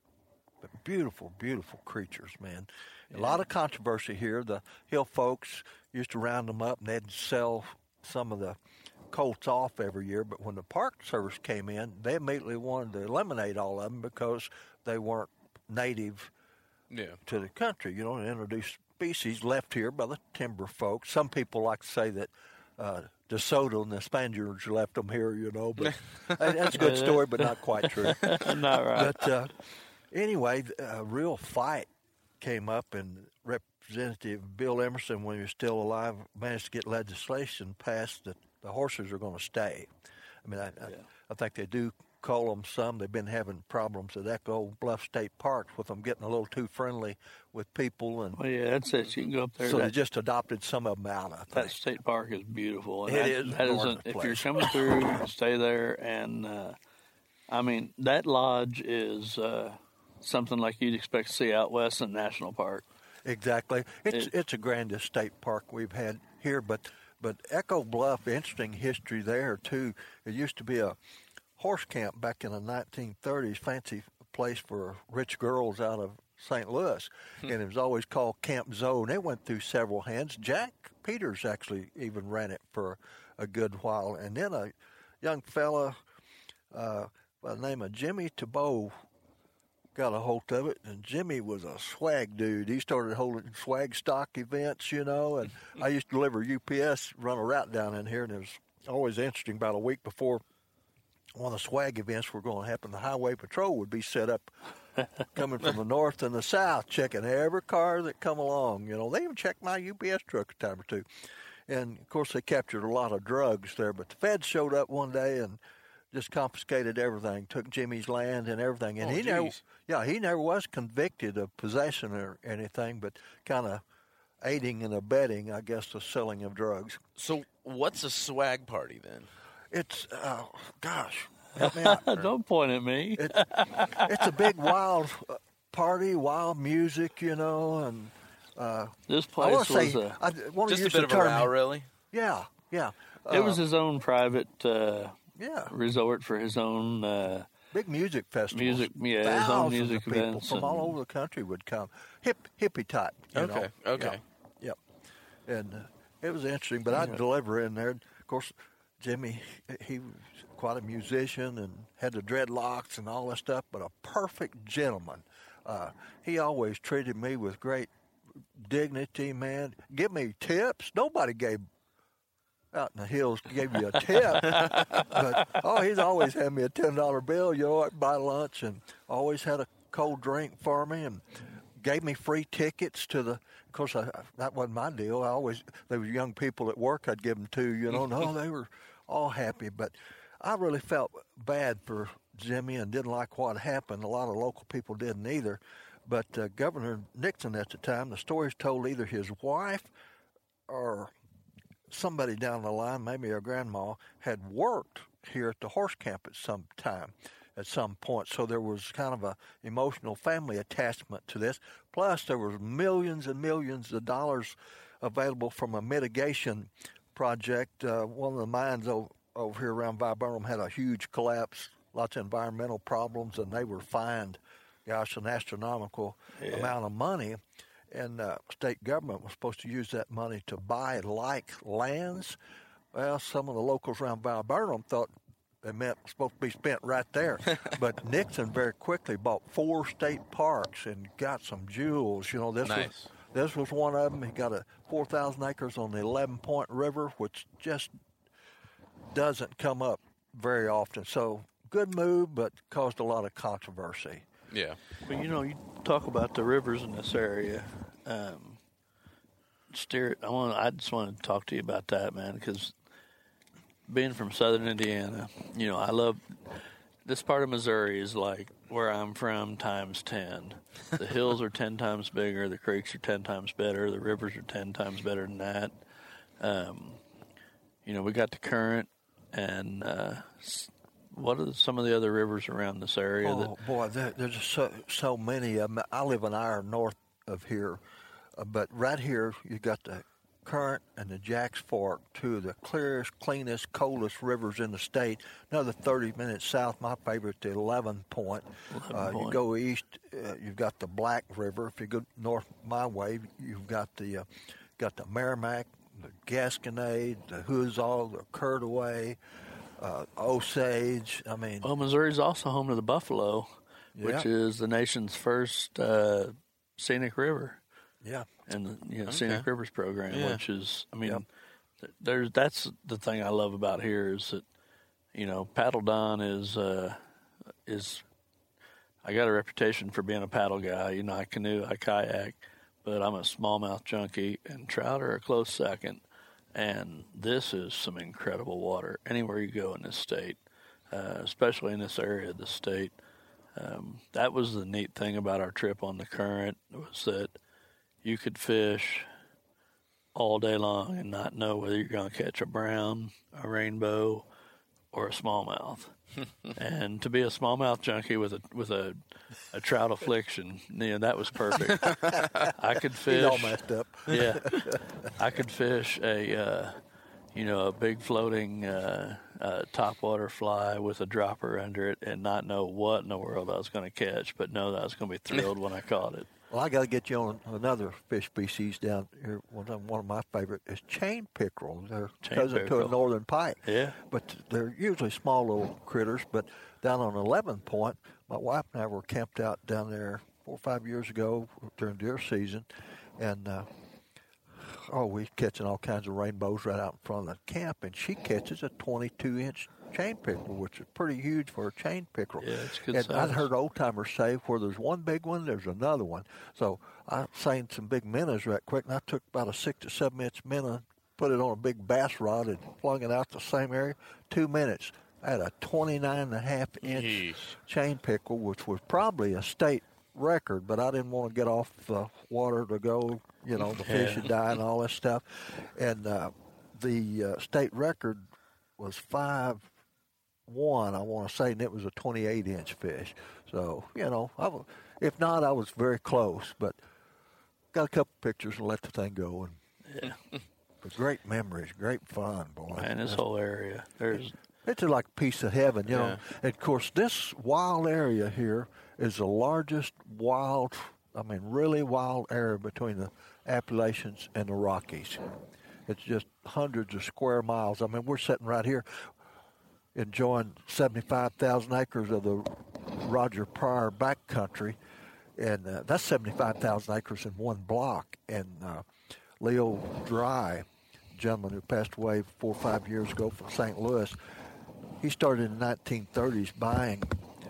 But beautiful, beautiful creatures, man. Yeah. A lot of controversy here. The hill folks used to round them up, and they'd sell some of the colts off every year. But when the Park Service came in, they immediately wanted to eliminate all of them because they weren't native yeah. to the country. You know, an introduced species left here by the timber folks. Some people like to say that uh, DeSoto and the Spaniards left them here, you know. But that's a good story, but not quite true. Not right. But uh, anyway, a real fight came up, and Representative Bill Emerson, when he was still alive, managed to get legislation passed that the horses are going to stay. I mean, I, yeah. I, I think they do cull them some. They've been having problems at Echo Bluff State Park with them getting a little too friendly with people. And well, yeah, that's it. You can go up there. So that, they just adopted some of them out, I think. That state park is beautiful. And it that, is. That isn't, if place. you're coming through, stay there. And, uh, I mean, that lodge is uh, something like you'd expect to see out west in National Park. Exactly. It's it, it's the grandest state park we've had here, but but Echo Bluff, interesting history there too. It used to be a horse camp back in the nineteen thirties, fancy place for rich girls out of Saint Louis, and it was always called Camp Zone. It went through several hands. Jack Peters actually even ran it for a good while, and then a young fella uh, by the name of Jimmy Thibault got a hold of it, and Jimmy was a swag dude. He started holding swag stock events, you know, and I used to deliver U P S, run a route down in here, and it was always interesting. About a week before one of the swag events were going to happen, the highway patrol would be set up coming from the north and the south, checking every car that come along. You know, they even checked my U P S truck a time or two. And, of course, they captured a lot of drugs there, but the feds showed up one day and just confiscated everything, took Jimmy's land and everything. And oh, he geez. never, yeah, he never was convicted of possession or anything, but kind of aiding and abetting, I guess, the selling of drugs. So what's a swag party then? It's, uh, gosh, help me out. Don't point at me. It, it's a big wild party, wild music, you know, and uh, this place was say, a, I want to just use a bit the of a term, row, really. Yeah, yeah. It uh, was his own private uh, yeah. resort for his own uh, big music festivals. Music, yeah, Thousands his own music of people events from and, all over the country would come. Hip hippie type. You okay, know? okay, yep. yep. And uh, it was interesting, but I'd yeah. deliver in there. Of course, Jimmy, he was quite a musician and had the dreadlocks and all that stuff, but a perfect gentleman. Uh, he always treated me with great dignity, man. Give me tips. Nobody gave out in the hills gave you a tip. But, oh, he's always had me a ten dollar bill, you know, I'd buy lunch, and always had a cold drink for me and gave me free tickets to the, of course, I, that wasn't my deal. I always, there were young people at work I'd give them to, you know. No, they were all happy. But I really felt bad for Jimmy and didn't like what happened. A lot of local people didn't either. But uh, Governor Nixon at the time, the story's told either his wife or somebody down the line, maybe her grandma, had worked here at the horse camp at some time, at some point. So there was kind of a emotional family attachment to this. Plus, there was millions and millions of dollars available from a mitigation project. Uh, one of the mines over, over here around Viburnum had a huge collapse, lots of environmental problems, and they were fined, gosh, an astronomical yeah. amount of money. And uh, state government was supposed to use that money to buy like lands. Well, some of the locals around Viburnum thought they meant supposed to be spent right there. But Nixon very quickly bought four state parks and got some jewels. You know, this nice. was this was one of them. He got a four thousand acres on the eleven Point River, which just doesn't come up very often. So good move, but caused a lot of controversy. Yeah. Well, you know, you talk about the rivers in this area. Um, steer. I want. I just want to talk to you about that, man, because being from Southern Indiana, you know, I love this part of Missouri. Is like where I'm from times ten. The hills are ten times bigger. The creeks are ten times better. The rivers are ten times better than that. Um, you know, we got the Current and. Uh, What are some of the other rivers around this area? Oh, that... boy, there, there's just so, so many of them. I live an hour north of here. Uh, but right here, you got the Current and the Jacks Fork, two of the clearest, cleanest, coldest rivers in the state. Another thirty minutes south, my favorite, the eleven Point. eleven Uh, Point. you go east, uh, you've got the Black River. If you go north my way, you've got the uh, got the Merrimack, the Gasconade, the Hoozall, the Curtaway, uh, Osage. I mean, well, Missouri's also home to the Buffalo, which Yeah. is the nation's first uh, scenic river. Yeah, and the you know, Okay. Scenic Rivers program, Yeah. which is, I mean, Yep. th- there's that's the thing I love about here is that, you know, Paddle Don is uh, is. I got a reputation for being a paddle guy. You know, I canoe, I kayak, but I'm a smallmouth junkie, and trout are a close second. And this is some incredible water anywhere you go in this state, uh, especially in this area of the state. Um, that was the neat thing about our trip on the Current, was that you could fish all day long and not know whether you're going to catch a brown, a rainbow, or a smallmouth. And to be a smallmouth junkie with a with a, a trout affliction, you know, that was perfect. I could fish. He's all messed up. Yeah, I could fish a uh, you know a big floating uh, uh, topwater fly with a dropper under it, and not know what in the world I was going to catch, but know that I was going to be thrilled when I caught it. Well, I got to get you on another fish species down here. One of, one of my favorite is chain pickerel. They're Chain cousin to pickerel. a northern pike. Yeah. But they're usually small little critters. But down on eleven Point, my wife and I were camped out down there four or five years ago during deer season. And, uh, oh, we catching all kinds of rainbows right out in front of the camp. And she catches a twenty-two inch chain pickerel, which is pretty huge for a chain pickerel. Yeah, it's good and size. I'd heard old timers say where there's one big one, there's another one. So I seen some big minnows right quick, and I took about a six to seven inch minnow, put it on a big bass rod, and flung it out the same area. Two minutes. I had a twenty-nine and a half inch Yeesh. chain pickerel, which was probably a state record, but I didn't want to get off the water to go, you know, the fish would die and all this stuff. And uh, the uh, state record was five one, I want to say, and it was a twenty-eight inch fish. So, you know, I was, if not, I was very close, but got a couple pictures and let the thing go. And Yeah. but great memories, great fun, boy. Man, this whole area, there's It's just like a piece of heaven, you know. Yeah. And of course, this wild area here is the largest wild, I mean, really wild area between the Appalachians and the Rockies. It's just hundreds of square miles. I mean, we're sitting right here enjoying seventy-five thousand acres of the Roger Pryor backcountry, and uh, that's seventy-five thousand acres in one block. And uh, Leo Dry, gentleman who passed away four or five years ago from Saint Louis, he started in the nineteen thirties buying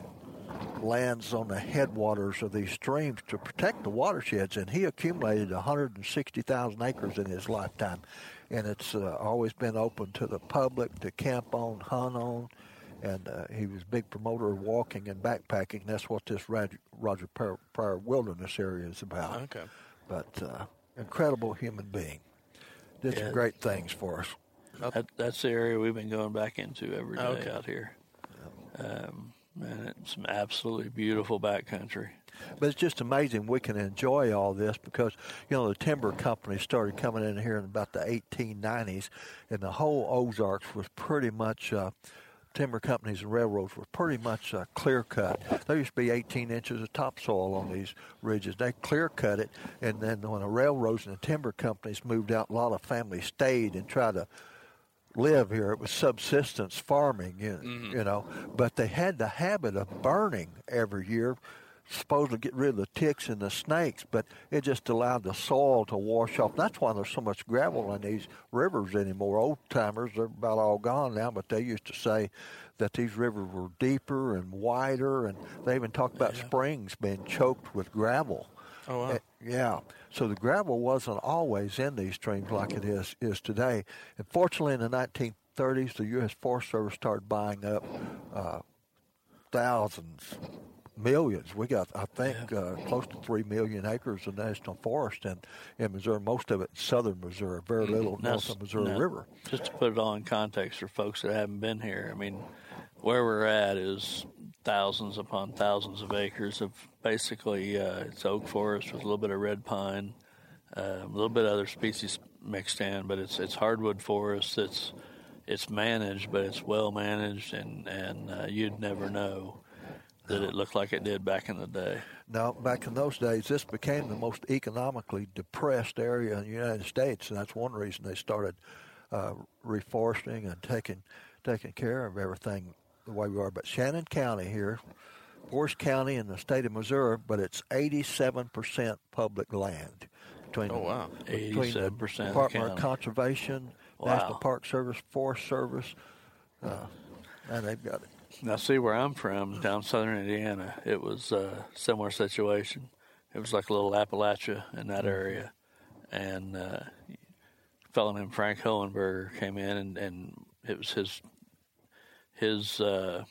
lands on the headwaters of these streams to protect the watersheds, and he accumulated one hundred sixty thousand acres in his lifetime. And it's uh, always been open to the public to camp on, hunt on, and uh, he was a big promoter of walking and backpacking. That's what this Roger, Roger Pryor, Pryor Wilderness area is about. Okay. But uh, incredible human being. Did Yeah. some great things for us. That, that's the area we've been going back into every day Okay. out here. Um, man, it's some absolutely beautiful backcountry. But it's just amazing we can enjoy all this because, you know, the timber company started coming in here in about the eighteen nineties, and the whole Ozarks was pretty much, uh, timber companies and railroads were pretty much uh, clear cut. There used to be eighteen inches of topsoil on these ridges. They clear cut it, and then when the railroads and the timber companies moved out, a lot of families stayed and tried to live here. It was subsistence farming, you, Mhm. you know, but they had the habit of burning every year, supposed to get rid of the ticks and the snakes, but it just allowed the soil to wash off. That's why there's so much gravel in these rivers anymore. Old timers, they're about all gone now, but they used to say that these rivers were deeper and wider, and they even talked about Yeah. springs being choked with gravel. Oh, wow. Uh, yeah. So the gravel wasn't always in these streams like it is is today. And fortunately, in the nineteen thirties, the U S Forest Service started buying up uh, thousands, millions. We got, I think, uh, close to three million acres of national forest in, in Missouri, most of it in southern Missouri, very little Now, north of Missouri now, River. Just to put it all in context for folks that haven't been here, I mean, where we're at is thousands upon thousands of acres of basically uh, it's oak forest with a little bit of red pine, Uh, a little bit of other species mixed in, but it's it's hardwood forest. It's it's managed, but it's well managed, and and uh, you'd never know that it looked like it did back in the day. Now, back in those days, this became the most economically depressed area in the United States, and that's one reason they started uh, reforesting and taking taking care of everything the way we are. But Shannon County here, worst county in the state of Missouri, but it's eighty-seven percent public land. Between, oh, wow. eighty-seven percent the Department of Conservation, wow. National Park Service, Forest Service, uh, and they've got it. Now, see where I'm from, down southern Indiana, it was a similar situation. It was like a little Appalachia in that area. And uh, a fellow named Frank Hohenberger came in, and, and it was his his uh,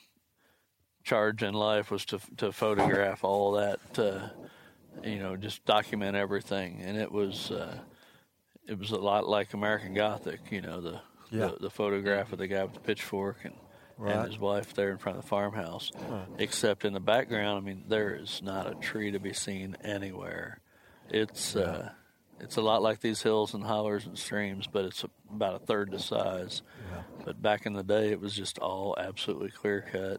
charge in life was to to photograph all that, uh, you know, just document everything. And it was uh, it was a lot like American Gothic, you know, the yeah. the, the photograph of the guy with the pitchfork and. Right. And his wife there in front of the farmhouse. Huh. Except in the background, I mean, there is not a tree to be seen anywhere. It's yeah. uh, it's a lot like these hills and hollers and streams, but it's about a third the size. Yeah. But back in the day, it was just all absolutely clear cut.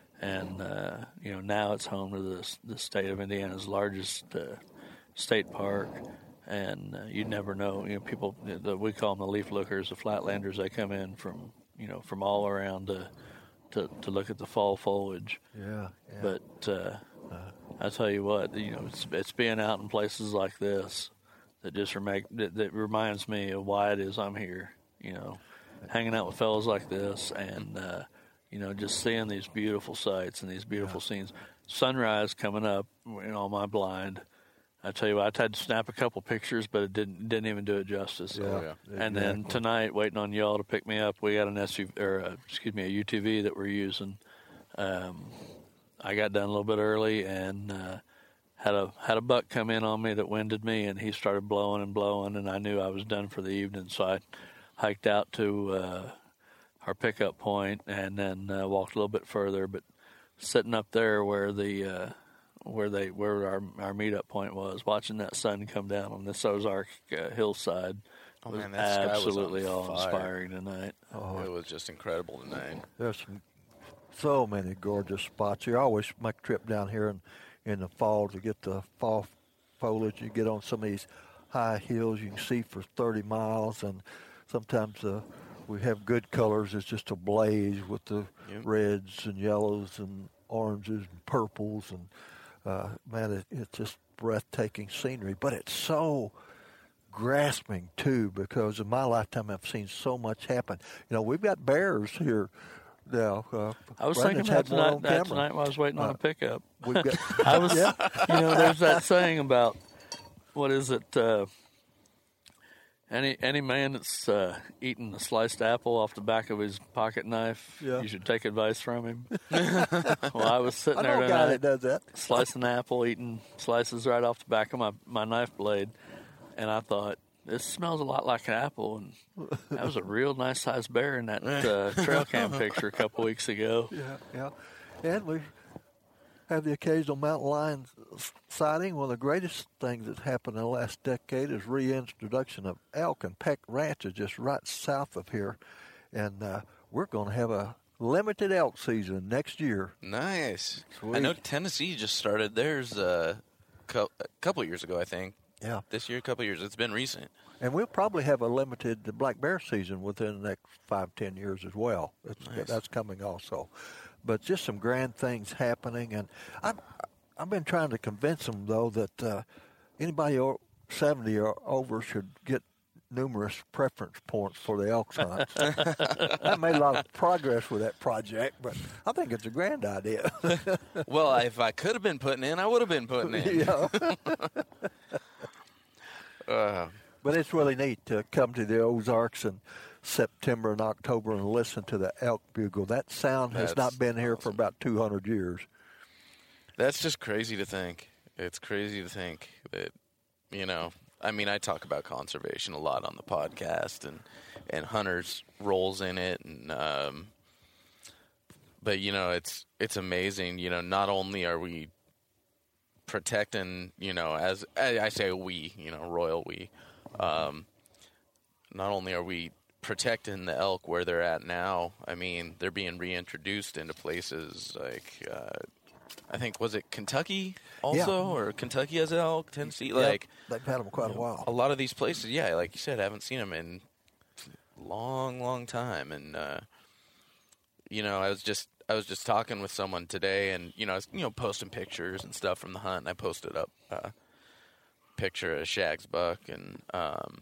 And uh, you know, now it's home to the the state of Indiana's largest uh, state park. And uh, you never know. You know, people the, we call them the leaf lookers, the flatlanders. They come in from you know, from all around to, to to look at the fall foliage. Yeah. yeah. But uh, uh, I tell you what, you know, it's it's being out in places like this that just remind, that, that reminds me of why it is I'm here. You know, hanging out with fellows like this, and uh, you know, just seeing these beautiful sights and these beautiful yeah. scenes. Sunrise coming up, you know, on my blind. I tell you what, I tried to snap a couple pictures, but it didn't didn't even do it justice. Yeah, oh, yeah. And exactly. then tonight, waiting on y'all to pick me up, we got an S U V or uh, excuse me, a U T V that we're using. Um, I got done a little bit early and uh, had a had a buck come in on me that winded me, and he started blowing and blowing, and I knew I was done for the evening, so I hiked out to uh, our pickup point and then uh, walked a little bit further. But sitting up there where the uh, where they where our our meetup point was, watching that sun come down on this Ozark uh, hillside oh, was man, that absolutely sky was on awe-inspiring tonight. Oh, it was just incredible tonight. There's some, so many gorgeous spots. You always make a trip down here in, in the fall to get the fall foliage. You get on some of these high hills you can see for thirty miles, and sometimes uh, we have good colors. It's just ablaze with the yep. reds and yellows and oranges and purples, and uh, man, it, it's just breathtaking scenery. But it's so grasping too, because in my lifetime I've seen so much happen. You know, we've got bears here now. Uh, I was Brandon's thinking about had tonight, that tonight while I was waiting uh, on a pickup. We've got, I was, yeah. you know, there's that saying about what is it? Uh, Any any man that's uh, eating a sliced apple off the back of his pocket knife, yeah. you should take advice from him. Well, I was sitting I there know a tonight, guy that does that. slicing an apple, eating slices right off the back of my, my knife blade, and I thought, this smells a lot like an apple, and that was a real nice sized bear in that uh, trail cam picture a couple weeks ago. Yeah, yeah, and we have the occasional mountain lion sighting. One of the greatest things that's happened in the last decade is reintroduction of elk, and Peck Ranch is just right south of here, and uh, we're going to have a limited elk season next year. Nice. Sweet. I know Tennessee just started theirs uh, co- a couple years ago, I think. Yeah. This year, a couple years. It's been recent. And we'll probably have a limited black bear season within the next five, ten years as well. It's, nice. That's coming also. But just some grand things happening. And I've, I've been trying to convince them, though, that uh, anybody seventy or over should get numerous preference points for the elk hunts. I made a lot of progress with that project, but I think it's a grand idea. Well, if I could have been putting in, I would have been putting in. Yeah. uh, but it's really neat to come to the Ozarks in September and October and listen to the elk bugle. That sound has not been here for about two hundred years. That's just crazy to think. It's crazy to think that, you know, I mean, I talk about conservation a lot on the podcast, and, and hunters' roles in it, and um, but you know, it's it's amazing. You know, not only are we protecting, you know, as I, I say we, you know, royal we, um, not only are we protecting the elk where they're at now, I mean, they're being reintroduced into places like, uh, I think, was it Kentucky also? Yeah. Or Kentucky has elk, Tennessee? Yep, Like, they've had them quite a while. A lot of these places, yeah, like you said, I haven't seen them in a long, long time. And, uh, you know, I was just, I was just talking with someone today, and you know, I was, you know, posting pictures and stuff from the hunt. And I posted up a picture of Shag's buck, and um,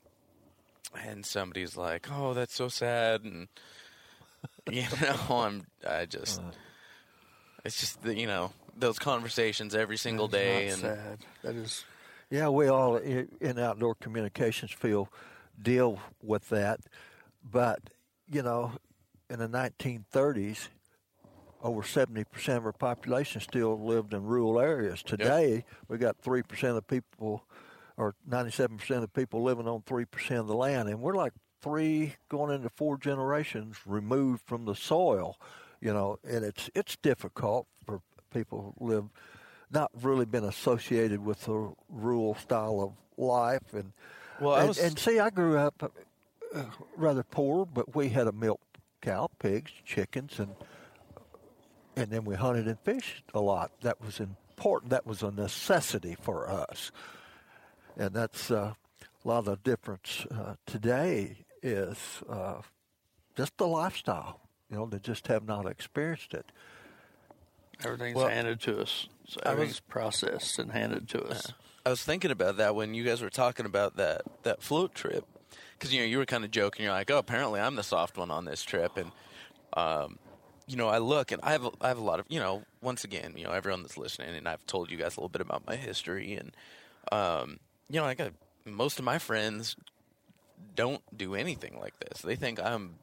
and somebody's like, "Oh, that's so sad," and you know, I'm, I just, it's just the, you know, those conversations every single That is day, not and sad. That is, yeah, we all i- in outdoor communications field deal with that, but you know, in the nineteen thirties. Over seventy percent of our population still lived in rural areas. Today, yep. we got three percent of the people, or ninety-seven percent of the people living on three percent of the land. And we're like three, going into four generations removed from the soil, you know, and it's it's difficult for people who live, not really been associated with the rural style of life. And, well, I and, was... and see, I grew up uh, rather poor, but we had a milk cow, pigs, chickens, and And then we hunted and fished a lot. That was important. That was a necessity for us. And that's uh, a lot of the difference uh, today is uh, just the lifestyle. You know, they just have not experienced it. Everything's Well, handed to us. So I was- everything's processed and handed to us. I was thinking about that when you guys were talking about that, that float trip. Because, you know, you were kind of joking. You're like, oh, apparently I'm the soft one on this trip. And, um, you know, I look and I have, a, I have a lot of, you know, once again, you know, everyone that's listening, and I've told you guys a little bit about my history. And, um, you know, I got most of my friends don't do anything like this. They think I'm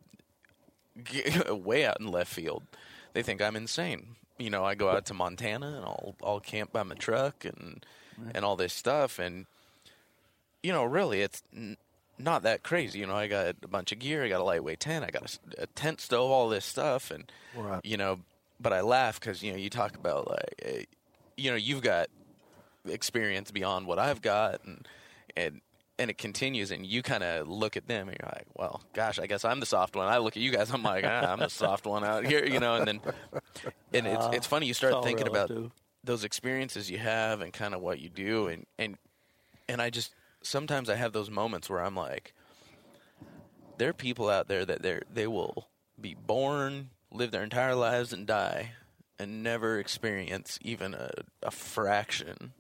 way out in left field. They think I'm insane. You know, I go out to Montana and I'll, I'll camp by my truck and, and all this stuff. And, you know, really, it's n- not that crazy. You know, I got a bunch of gear. I got a lightweight tent. I got a, a tent stove, all this stuff. And, Right. you know, but I laugh because, you know, you talk about, like, uh, you know, you've got experience beyond what I've got. And, and, and it continues. And you kind of look at them and you're like, well, gosh, I guess I'm the soft one. I look at you guys. I'm like, ah, I'm the soft one out here, you know. And then, and it's, Uh, it's funny. You it's start all thinking about relative. those experiences you have and kind of what you do. And, and, and I just, sometimes I have those moments where I'm like, there are people out there that they they will be born, live their entire lives, and die, and never experience even a, a fraction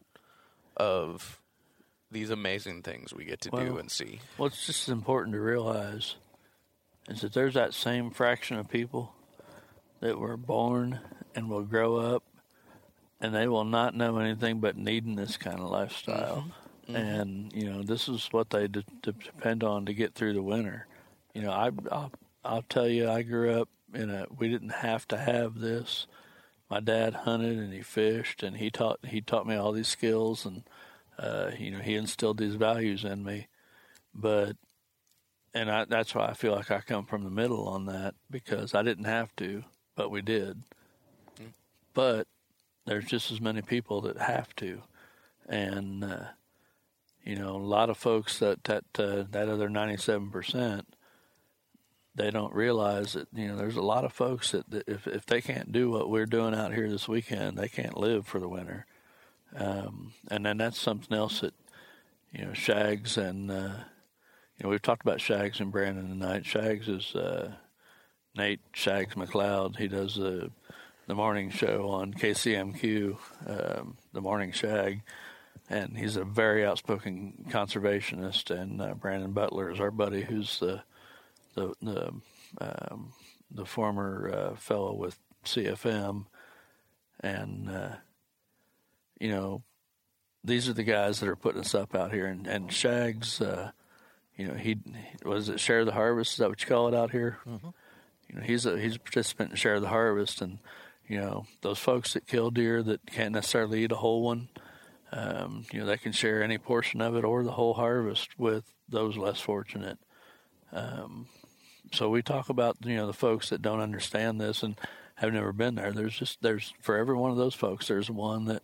of these amazing things we get to do Well, and see. What's just important to realize is that there's that same fraction of people that were born and will grow up, and they will not know anything but needing this kind of lifestyle. Mm-hmm. Mm-hmm. And, you know, this is what they de- de- depend on to get through the winter. You know, I, I'll, I'll tell you, I grew up in a, we didn't have to have this. My dad hunted and he fished, and he taught, he taught me all these skills, and, uh, you know, he instilled these values in me. But, and I, that's why I feel like I come from the middle on that, because I didn't have to, but we did. Mm. But there's just as many people that have to. And, uh, you know, a lot of folks that that uh, that other ninety-seven percent, they don't realize that, you know, there's a lot of folks that, that if if they can't do what we're doing out here this weekend, they can't live for the winter. Um, and then that's something else that, you know, Shags and, uh, you know, we've talked about Shags and Brandon tonight. Shags is uh, Nate Shags McLeod. He does the the morning show on K C M Q, um, the Morning Shag. And he's a very outspoken conservationist, and uh, Brandon Butler is our buddy, who's the the the, um, the former uh, fellow with C F M, and uh, you know, these are the guys that are putting us up out here. And, and Shags, uh, you know, he was it Share the Harvest? Is that what you call it out here? Mm-hmm. You know, he's a he's a participant in Share the Harvest, and you know, those folks that kill deer that can't necessarily eat a whole one. Um, you know, they can share any portion of it or the whole harvest with those less fortunate. Um, so we talk about, you know, the folks that don't understand this and have never been there. There's just, there's, for every one of those folks, there's one that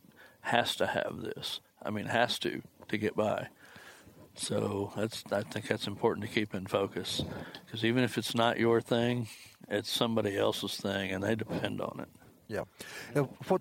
has to have this. I mean, has to to get by. So that's I think that's important to keep in focus, because even if it's not your thing, it's somebody else's thing, and they depend on it. Yeah. And what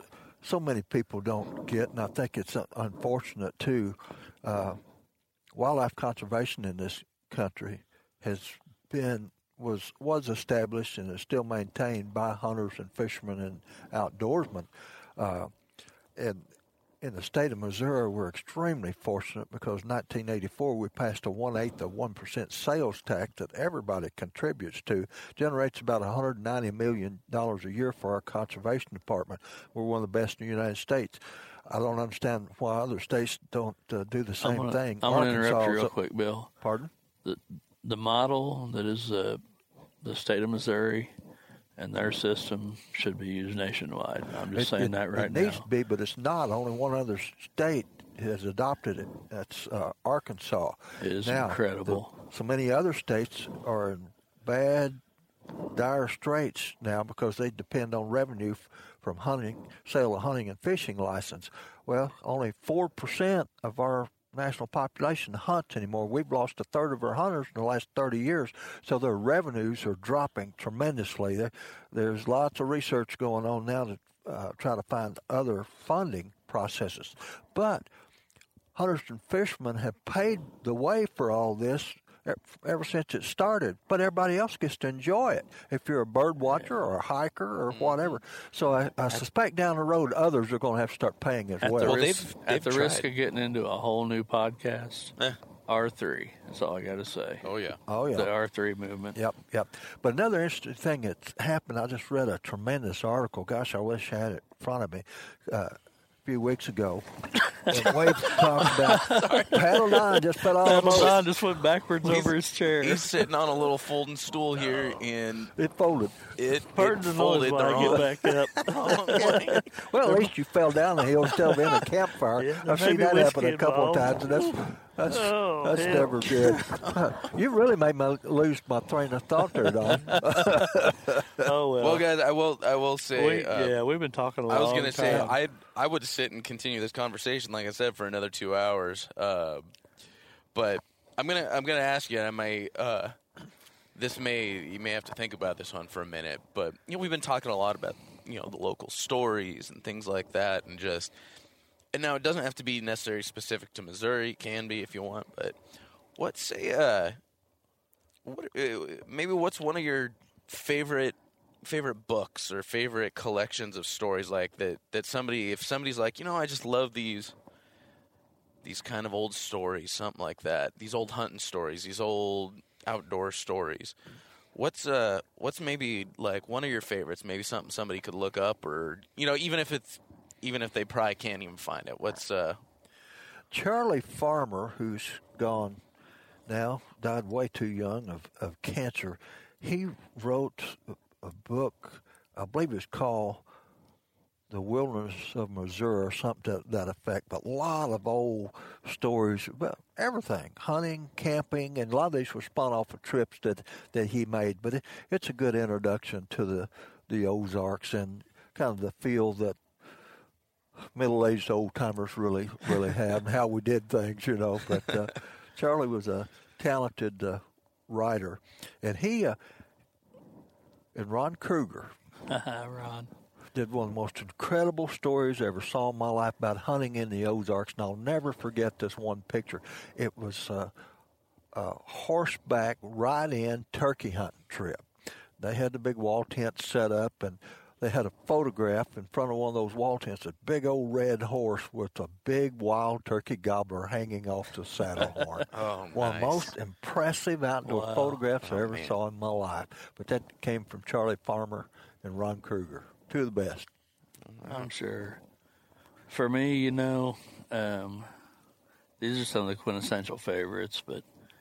so many people don't get, and I think it's unfortunate too, uh, wildlife conservation in this country has been was was established and is still maintained by hunters and fishermen and outdoorsmen. Uh, and in the state of Missouri, we're extremely fortunate because in nineteen eighty-four we passed a one-eighth of one percent sales tax that everybody contributes to, generates about one hundred ninety million dollars a year for our conservation department. We're one of the best in the United States. I don't understand why other states don't uh, do the same I'm gonna, thing. I'm going to interrupt you real up, quick, Bill. Pardon? The, the model that is uh, the state of Missouri and their system should be used nationwide. I'm just it, saying it, that right it now. It needs to be, but it's not. Only one other state has adopted it. That's uh, Arkansas. It is now, incredible. The, so many other states are in bad, dire straits now because they depend on revenue f- from hunting, sale of hunting and fishing license. Well, only four percent of our national population hunts anymore. We've lost a third of our hunters in the last thirty years, so their revenues are dropping tremendously. There, there's lots of research going on now to uh, try to find other funding processes. But hunters and fishermen have paid the way for all this ever since it started, but everybody else gets to enjoy it if you're a bird watcher or a hiker or whatever. So I, I suspect down the road others are going to have to start paying as at well. The well risk, they've, at they've the tried. risk of getting into a whole new podcast, eh. R three. That's all I got to say. Oh, yeah. Oh, yeah. The R three movement. Yep, yep. But another interesting thing that's happened, I just read a tremendous article. Gosh, I wish I had it in front of me. Uh, a few weeks ago. And Wade talked about Paddle Don just fell off. Paddle Don just went backwards he's, over his chair. He's sitting on a little folding stool here, and it folded. It, Heard it the folded noise the when wrong, I get back up. Well, at least you fell down the hill instead of in a campfire. Yeah, I've seen that happen a couple of times, and that's that's oh, that's hell. never good. You really made me lose my train of thought there, Don. Oh well. Well, guys, I will I will say. We, uh, yeah, we've been talking a lot. I was going to say time. I I would sit and continue this conversation, like I said, for another two hours. Uh, but I'm gonna I'm gonna ask you. And I may uh, this may you may have to think about this one for a minute. But you know, we've been talking a lot about you know the local stories and things like that, and just and now it doesn't have to be necessarily specific to Missouri. It can be if you want. But what's say uh, what uh, maybe what's one of your favorite favorite books or favorite collections of stories like that that somebody if somebody's like, you know, I just love these these kind of old stories, something like that, these old hunting stories, these old outdoor stories, what's uh what's maybe like one of your favorites, maybe something somebody could look up, or you know, even if it's even if they probably can't even find it, what's uh Charlie Farmer, who's gone now, died way too young of, of cancer. He wrote a book, I believe it's called The Wilderness of Missouri or something to that effect, but a lot of old stories about everything, hunting, camping, and a lot of these were spun off of trips that, that he made. But it, it's a good introduction to the, the Ozarks and kind of the feel that middle-aged old-timers really, really have and how we did things, you know. But uh, Charlie was a talented uh, writer, and he... Uh, And Ron Kruger Ron. did one of the most incredible stories I ever saw in my life about hunting in the Ozarks, and I'll never forget this one picture. It was uh, a horseback ride-in turkey hunting trip. They had the big wall tent set up, and they had a photograph in front of one of those wall tents, a big old red horse with a big wild turkey gobbler hanging off the saddle horn. oh, One nice. of the most impressive outdoor Wow. photographs I Oh, ever man. saw in my life. But that came from Charlie Farmer and Ron Kruger, two of the best. I'm sure. For me, you know, um, these are some of the quintessential favorites, but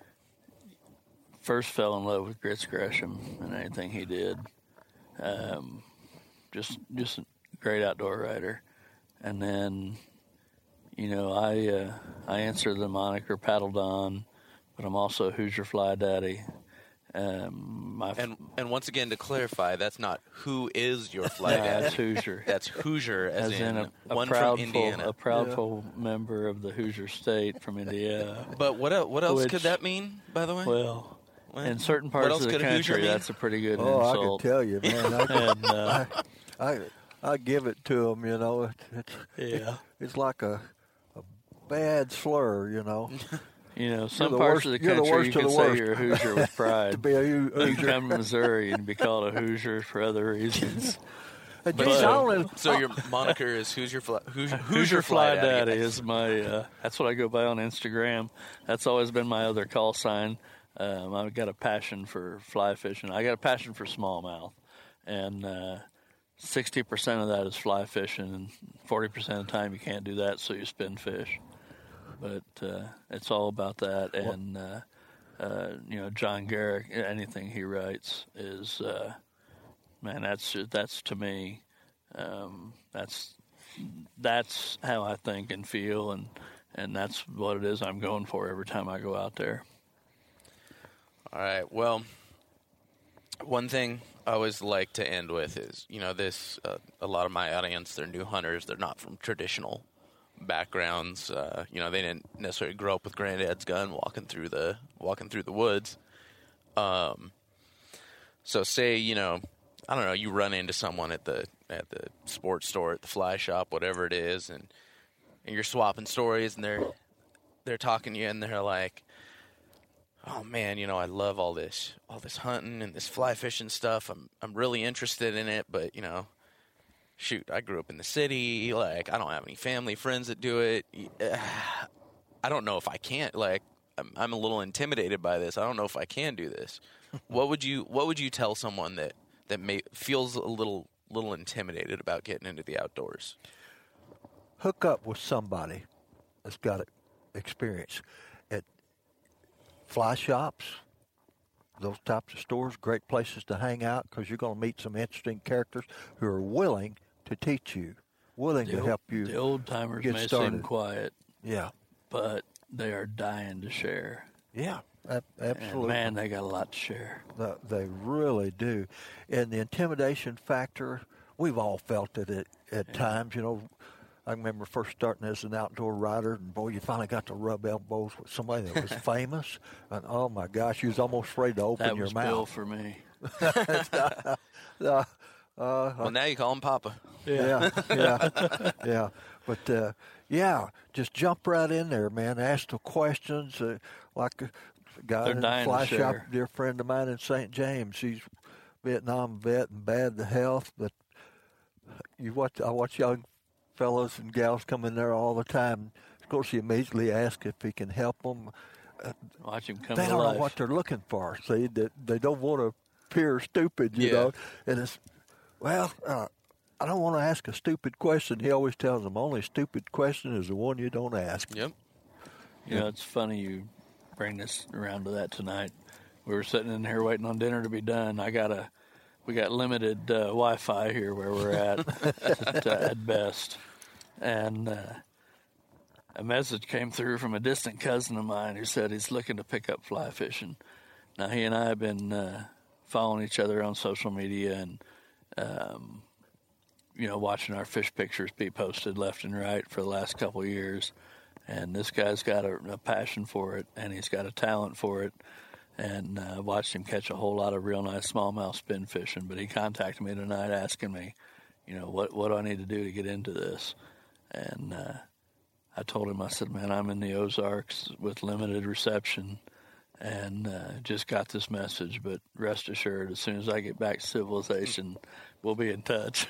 first fell in love with Grits Gresham and anything he did. Um, just just a great outdoor writer. And then, you know, I uh, I answer the moniker Paddle Don, but I'm also Hoosier Fly Daddy. Um, my and and once again, to clarify, that's not who is your fly no, daddy. That's Hoosier. That's Hoosier, as, as in, in a, a one proudful, from Indiana. A proudful yeah. member of the Hoosier State from Indiana. But what else, what else Which, could that mean, by the way? Well, well in certain parts of the country, that's a pretty good oh, insult. Oh, I can tell you, man. I, and, uh, I, I, I give it to them, you know. It, it's, yeah. It's like a, a bad slur, you know. You know, some parts worst, of the country the you can the say worst. you're a Hoosier with pride. To be a Hoosier. You come to Missouri and be called a Hoosier for other reasons. But, but, so, so your moniker is Hoosier Fly, Hoosier, Hoosier Hoosier Fly, Fly Daddy, Daddy is my. Uh, that's what I go by on Instagram. That's always been my other call sign. Um, I've got a passion for fly fishing. I got a passion for smallmouth, and uh, sixty percent of that is fly fishing, and forty percent of the time you can't do that, so you spin fish. But uh, it's all about that, and uh, uh, you know, John Garrick. Anything he writes is, uh, man, that's that's to me, um, that's that's how I think and feel, and and that's what it is I'm going for every time I go out there. All right. Well, one thing I always like to end with is, you know, this. Uh, a lot of my audience, they're new hunters. They're not from traditional backgrounds. Uh, you know, they didn't necessarily grow up with granddad's gun walking through the walking through the woods. Um, so say, you know, I don't know, you run into someone at the at the sports store, at the fly shop, whatever it is, and and you're swapping stories, and they're they're talking to you, and they're like, "Oh man, you know, I love all this all this hunting and this fly fishing stuff. I'm I'm really interested in it, but you know, shoot, I grew up in the city. Like, I don't have any family, friends that do it. I don't know if I can't. Like, I'm, I'm a little intimidated by this. I don't know if I can do this. what would you What would you tell someone that that may feels a little little intimidated about getting into the outdoors? Hook up with somebody that's got experience at fly shops. Those types of stores, great places to hang out because you're going to meet some interesting characters who are willing to teach you, willing the to old, help you. The old timers get may started. seem quiet, yeah, but they are dying to share. Yeah, absolutely. And man, they got a lot to share. They really do, and the intimidation factor, we've all felt it at, at yeah. times. You know, I remember first starting as an outdoor rider, and boy, you finally got to rub elbows with somebody that was famous, and oh my gosh, you was almost afraid to open that your was mouth. Bill for me. uh, uh, well, now you call him Papa. Yeah, yeah, yeah. yeah. But uh, yeah, just jump right in there, man. Ask the questions, uh, like a guy They're in the dying fly to shop, share. dear friend of mine in Saint James. He's Vietnam vet and bad to health, but you watch. I watch young fellows and gals come in there all the time. Of course, he immediately asks if he can help them. Uh, Watch him come they to don't life. know what they're looking for. See, that they don't want to appear stupid, you Yeah. know. And it's well, uh, I don't want to ask a stupid question. He always tells them only stupid question is the one you don't ask. Yep. You know, it's funny you bring this around to that tonight. We were sitting in here waiting on dinner to be done. I got a, we got limited uh, Wi-Fi here where we're at, at, uh, at best, and uh, a message came through from a distant cousin of mine who said he's looking to pick up fly fishing. Now he and I have been uh, following each other on social media and, um, you know, watching our fish pictures be posted left and right for the last couple of years. And this guy's got a, a passion for it, and he's got a talent for it. And I uh, watched him catch a whole lot of real nice smallmouth spin fishing. But he contacted me tonight asking me, you know, what what do I need to do to get into this? And uh, I told him, I said, man, I'm in the Ozarks with limited reception and uh, just got this message. But rest assured, as soon as I get back to civilization, we'll be in touch.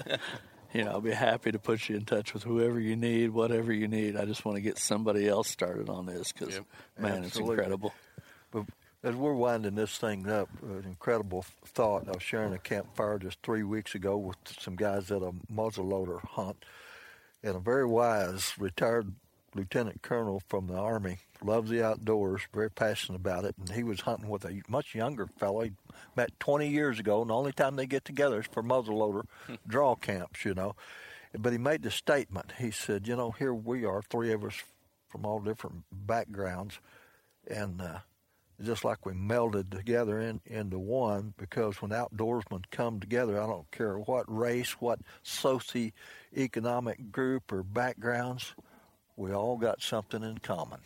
You know, I'll be happy to put you in touch with whoever you need, whatever you need. I just want to get somebody else started on this because, yep. man, Absolutely. It's incredible. But as we're winding this thing up, an incredible thought. I was sharing a campfire just three weeks ago with some guys at a muzzleloader hunt, and a very wise retired lieutenant colonel from the Army, loves the outdoors, very passionate about it, and he was hunting with a much younger fellow he met twenty years ago, and the only time they get together is for muzzleloader draw camps, you know. But he made the statement. He said, you know, here we are, three of us from all different backgrounds, and uh, just like we melded together in, into one, because when outdoorsmen come together, I don't care what race, what socio-economic group or backgrounds, we all got something in common.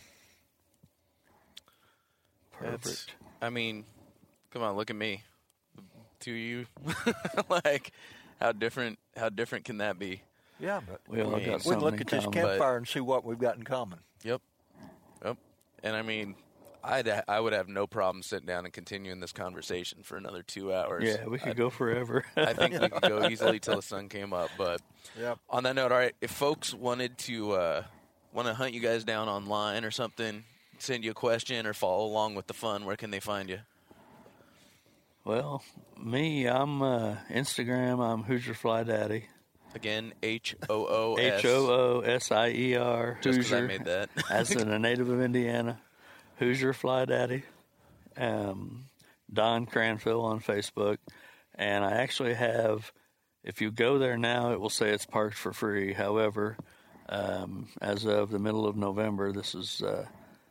Perfect. It's, I mean, come on, look at me. To you, like, how different? How different can that be? Yeah, but we all we, got we look at this common, campfire and see what we've got in common. Yep, yep. And I mean, I'd I would have no problem sitting down and continuing this conversation for another two hours. Yeah, we could I'd, go forever. I think we could go easily till the sun came up. But yep. On that note, all right, if folks wanted to uh, want to hunt you guys down online or something, send you a question or follow along with the fun, where can they find you? Well, me, I'm uh, Instagram. I'm Hoosier Fly Daddy. Again, H O O S. H O O S I E R. Just because I made that. As in a native of Indiana. Hoosier Fly Daddy. Um, Don Cranfield on Facebook. And I actually have, if you go there now, it will say it's parked for free. However, um, as of the middle of November, this is uh,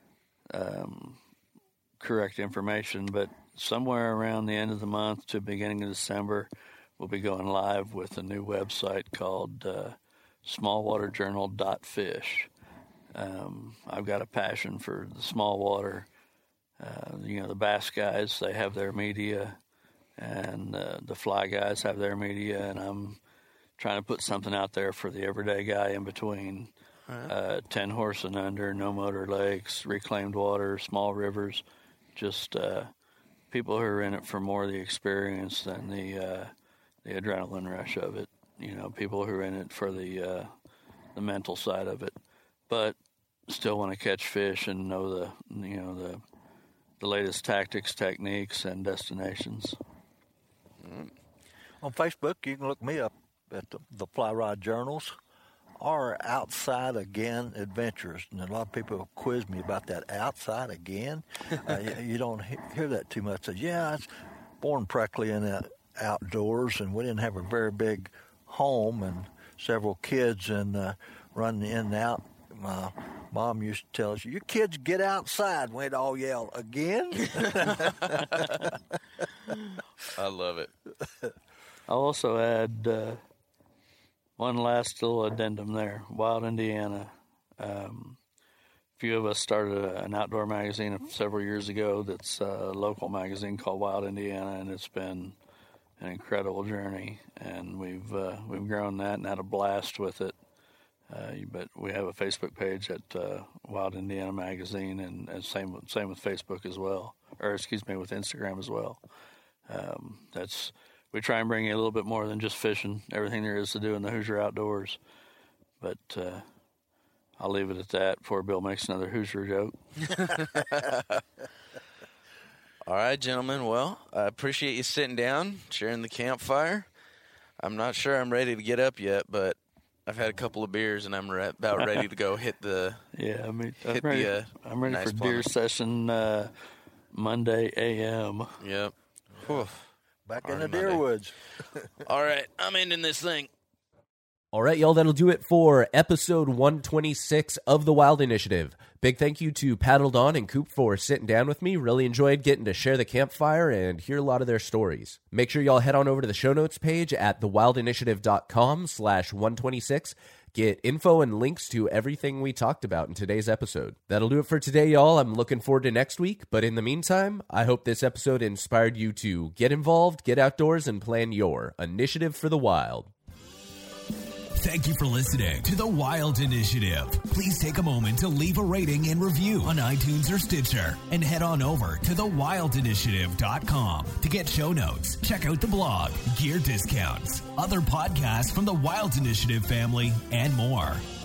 um, correct information, but somewhere around the end of the month to beginning of December, we'll be going live with a new website called uh, small water journal dot fish. Um, I've got a passion for the small water. Uh, you know, the bass guys, they have their media, and uh, the fly guys have their media, and I'm trying to put something out there for the everyday guy in between. Right. Uh, ten horse and under, no motor lakes, reclaimed water, small rivers, just uh, people who are in it for more the experience than the uh, the adrenaline rush of it. You know, people who are in it for the uh, the mental side of it, but still want to catch fish and know the you know the the latest tactics, techniques, and destinations. Mm. On Facebook, you can look me up at the, the Fly Rod Journals or Outside Again Adventures. And a lot of people quiz me about that outside again. uh, you, you don't he- hear that too much. So, yeah, I was born practically in the outdoors, and we didn't have a very big home and several kids and uh, running in and out. My mom used to tell us, "You kids get outside." We'd all yell, "Again?" I love it. I'll also add uh, one last little addendum there. Wild Indiana. Um, a few of us started a, an outdoor magazine several years ago that's a local magazine called Wild Indiana, and it's been an incredible journey. And we've uh, we've grown that and had a blast with it. Uh, but we have a Facebook page at uh, Wild Indiana Magazine, and, and same with, same with Facebook as well, or excuse me, with Instagram as well. Um, that's we try and bring you a little bit more than just fishing, everything there is to do in the Hoosier outdoors. But uh, I'll leave it at that before Bill makes another Hoosier joke. All right, gentlemen. Well, I appreciate you sitting down, sharing the campfire. I'm not sure I'm ready to get up yet, but I've had a couple of beers, and I'm re- about ready to go hit the yeah. I mean, hit I'm ready, the, uh, I'm ready nice for plumbing. deer session uh, Monday A M. Yep. Whew. Back All in right, the deer Monday. woods. All right, I'm ending this thing. All right, y'all, that'll do it for episode one twenty-six of The Wild Initiative. Big thank you to Paddle Dawn and Coop for sitting down with me. Really enjoyed getting to share the campfire and hear a lot of their stories. Make sure y'all head on over to the show notes page at thewildinitiative.com slash 126. Get info and links to everything we talked about in today's episode. That'll do it for today, y'all. I'm looking forward to next week, but in the meantime, I hope this episode inspired you to get involved, get outdoors, and plan your initiative for the wild. Thank you for listening to The Wild Initiative. Please take a moment to leave a rating and review on iTunes or Stitcher, and head on over to the wild initiative dot com to get show notes, check out the blog, gear discounts, other podcasts from the Wild Initiative family, and more.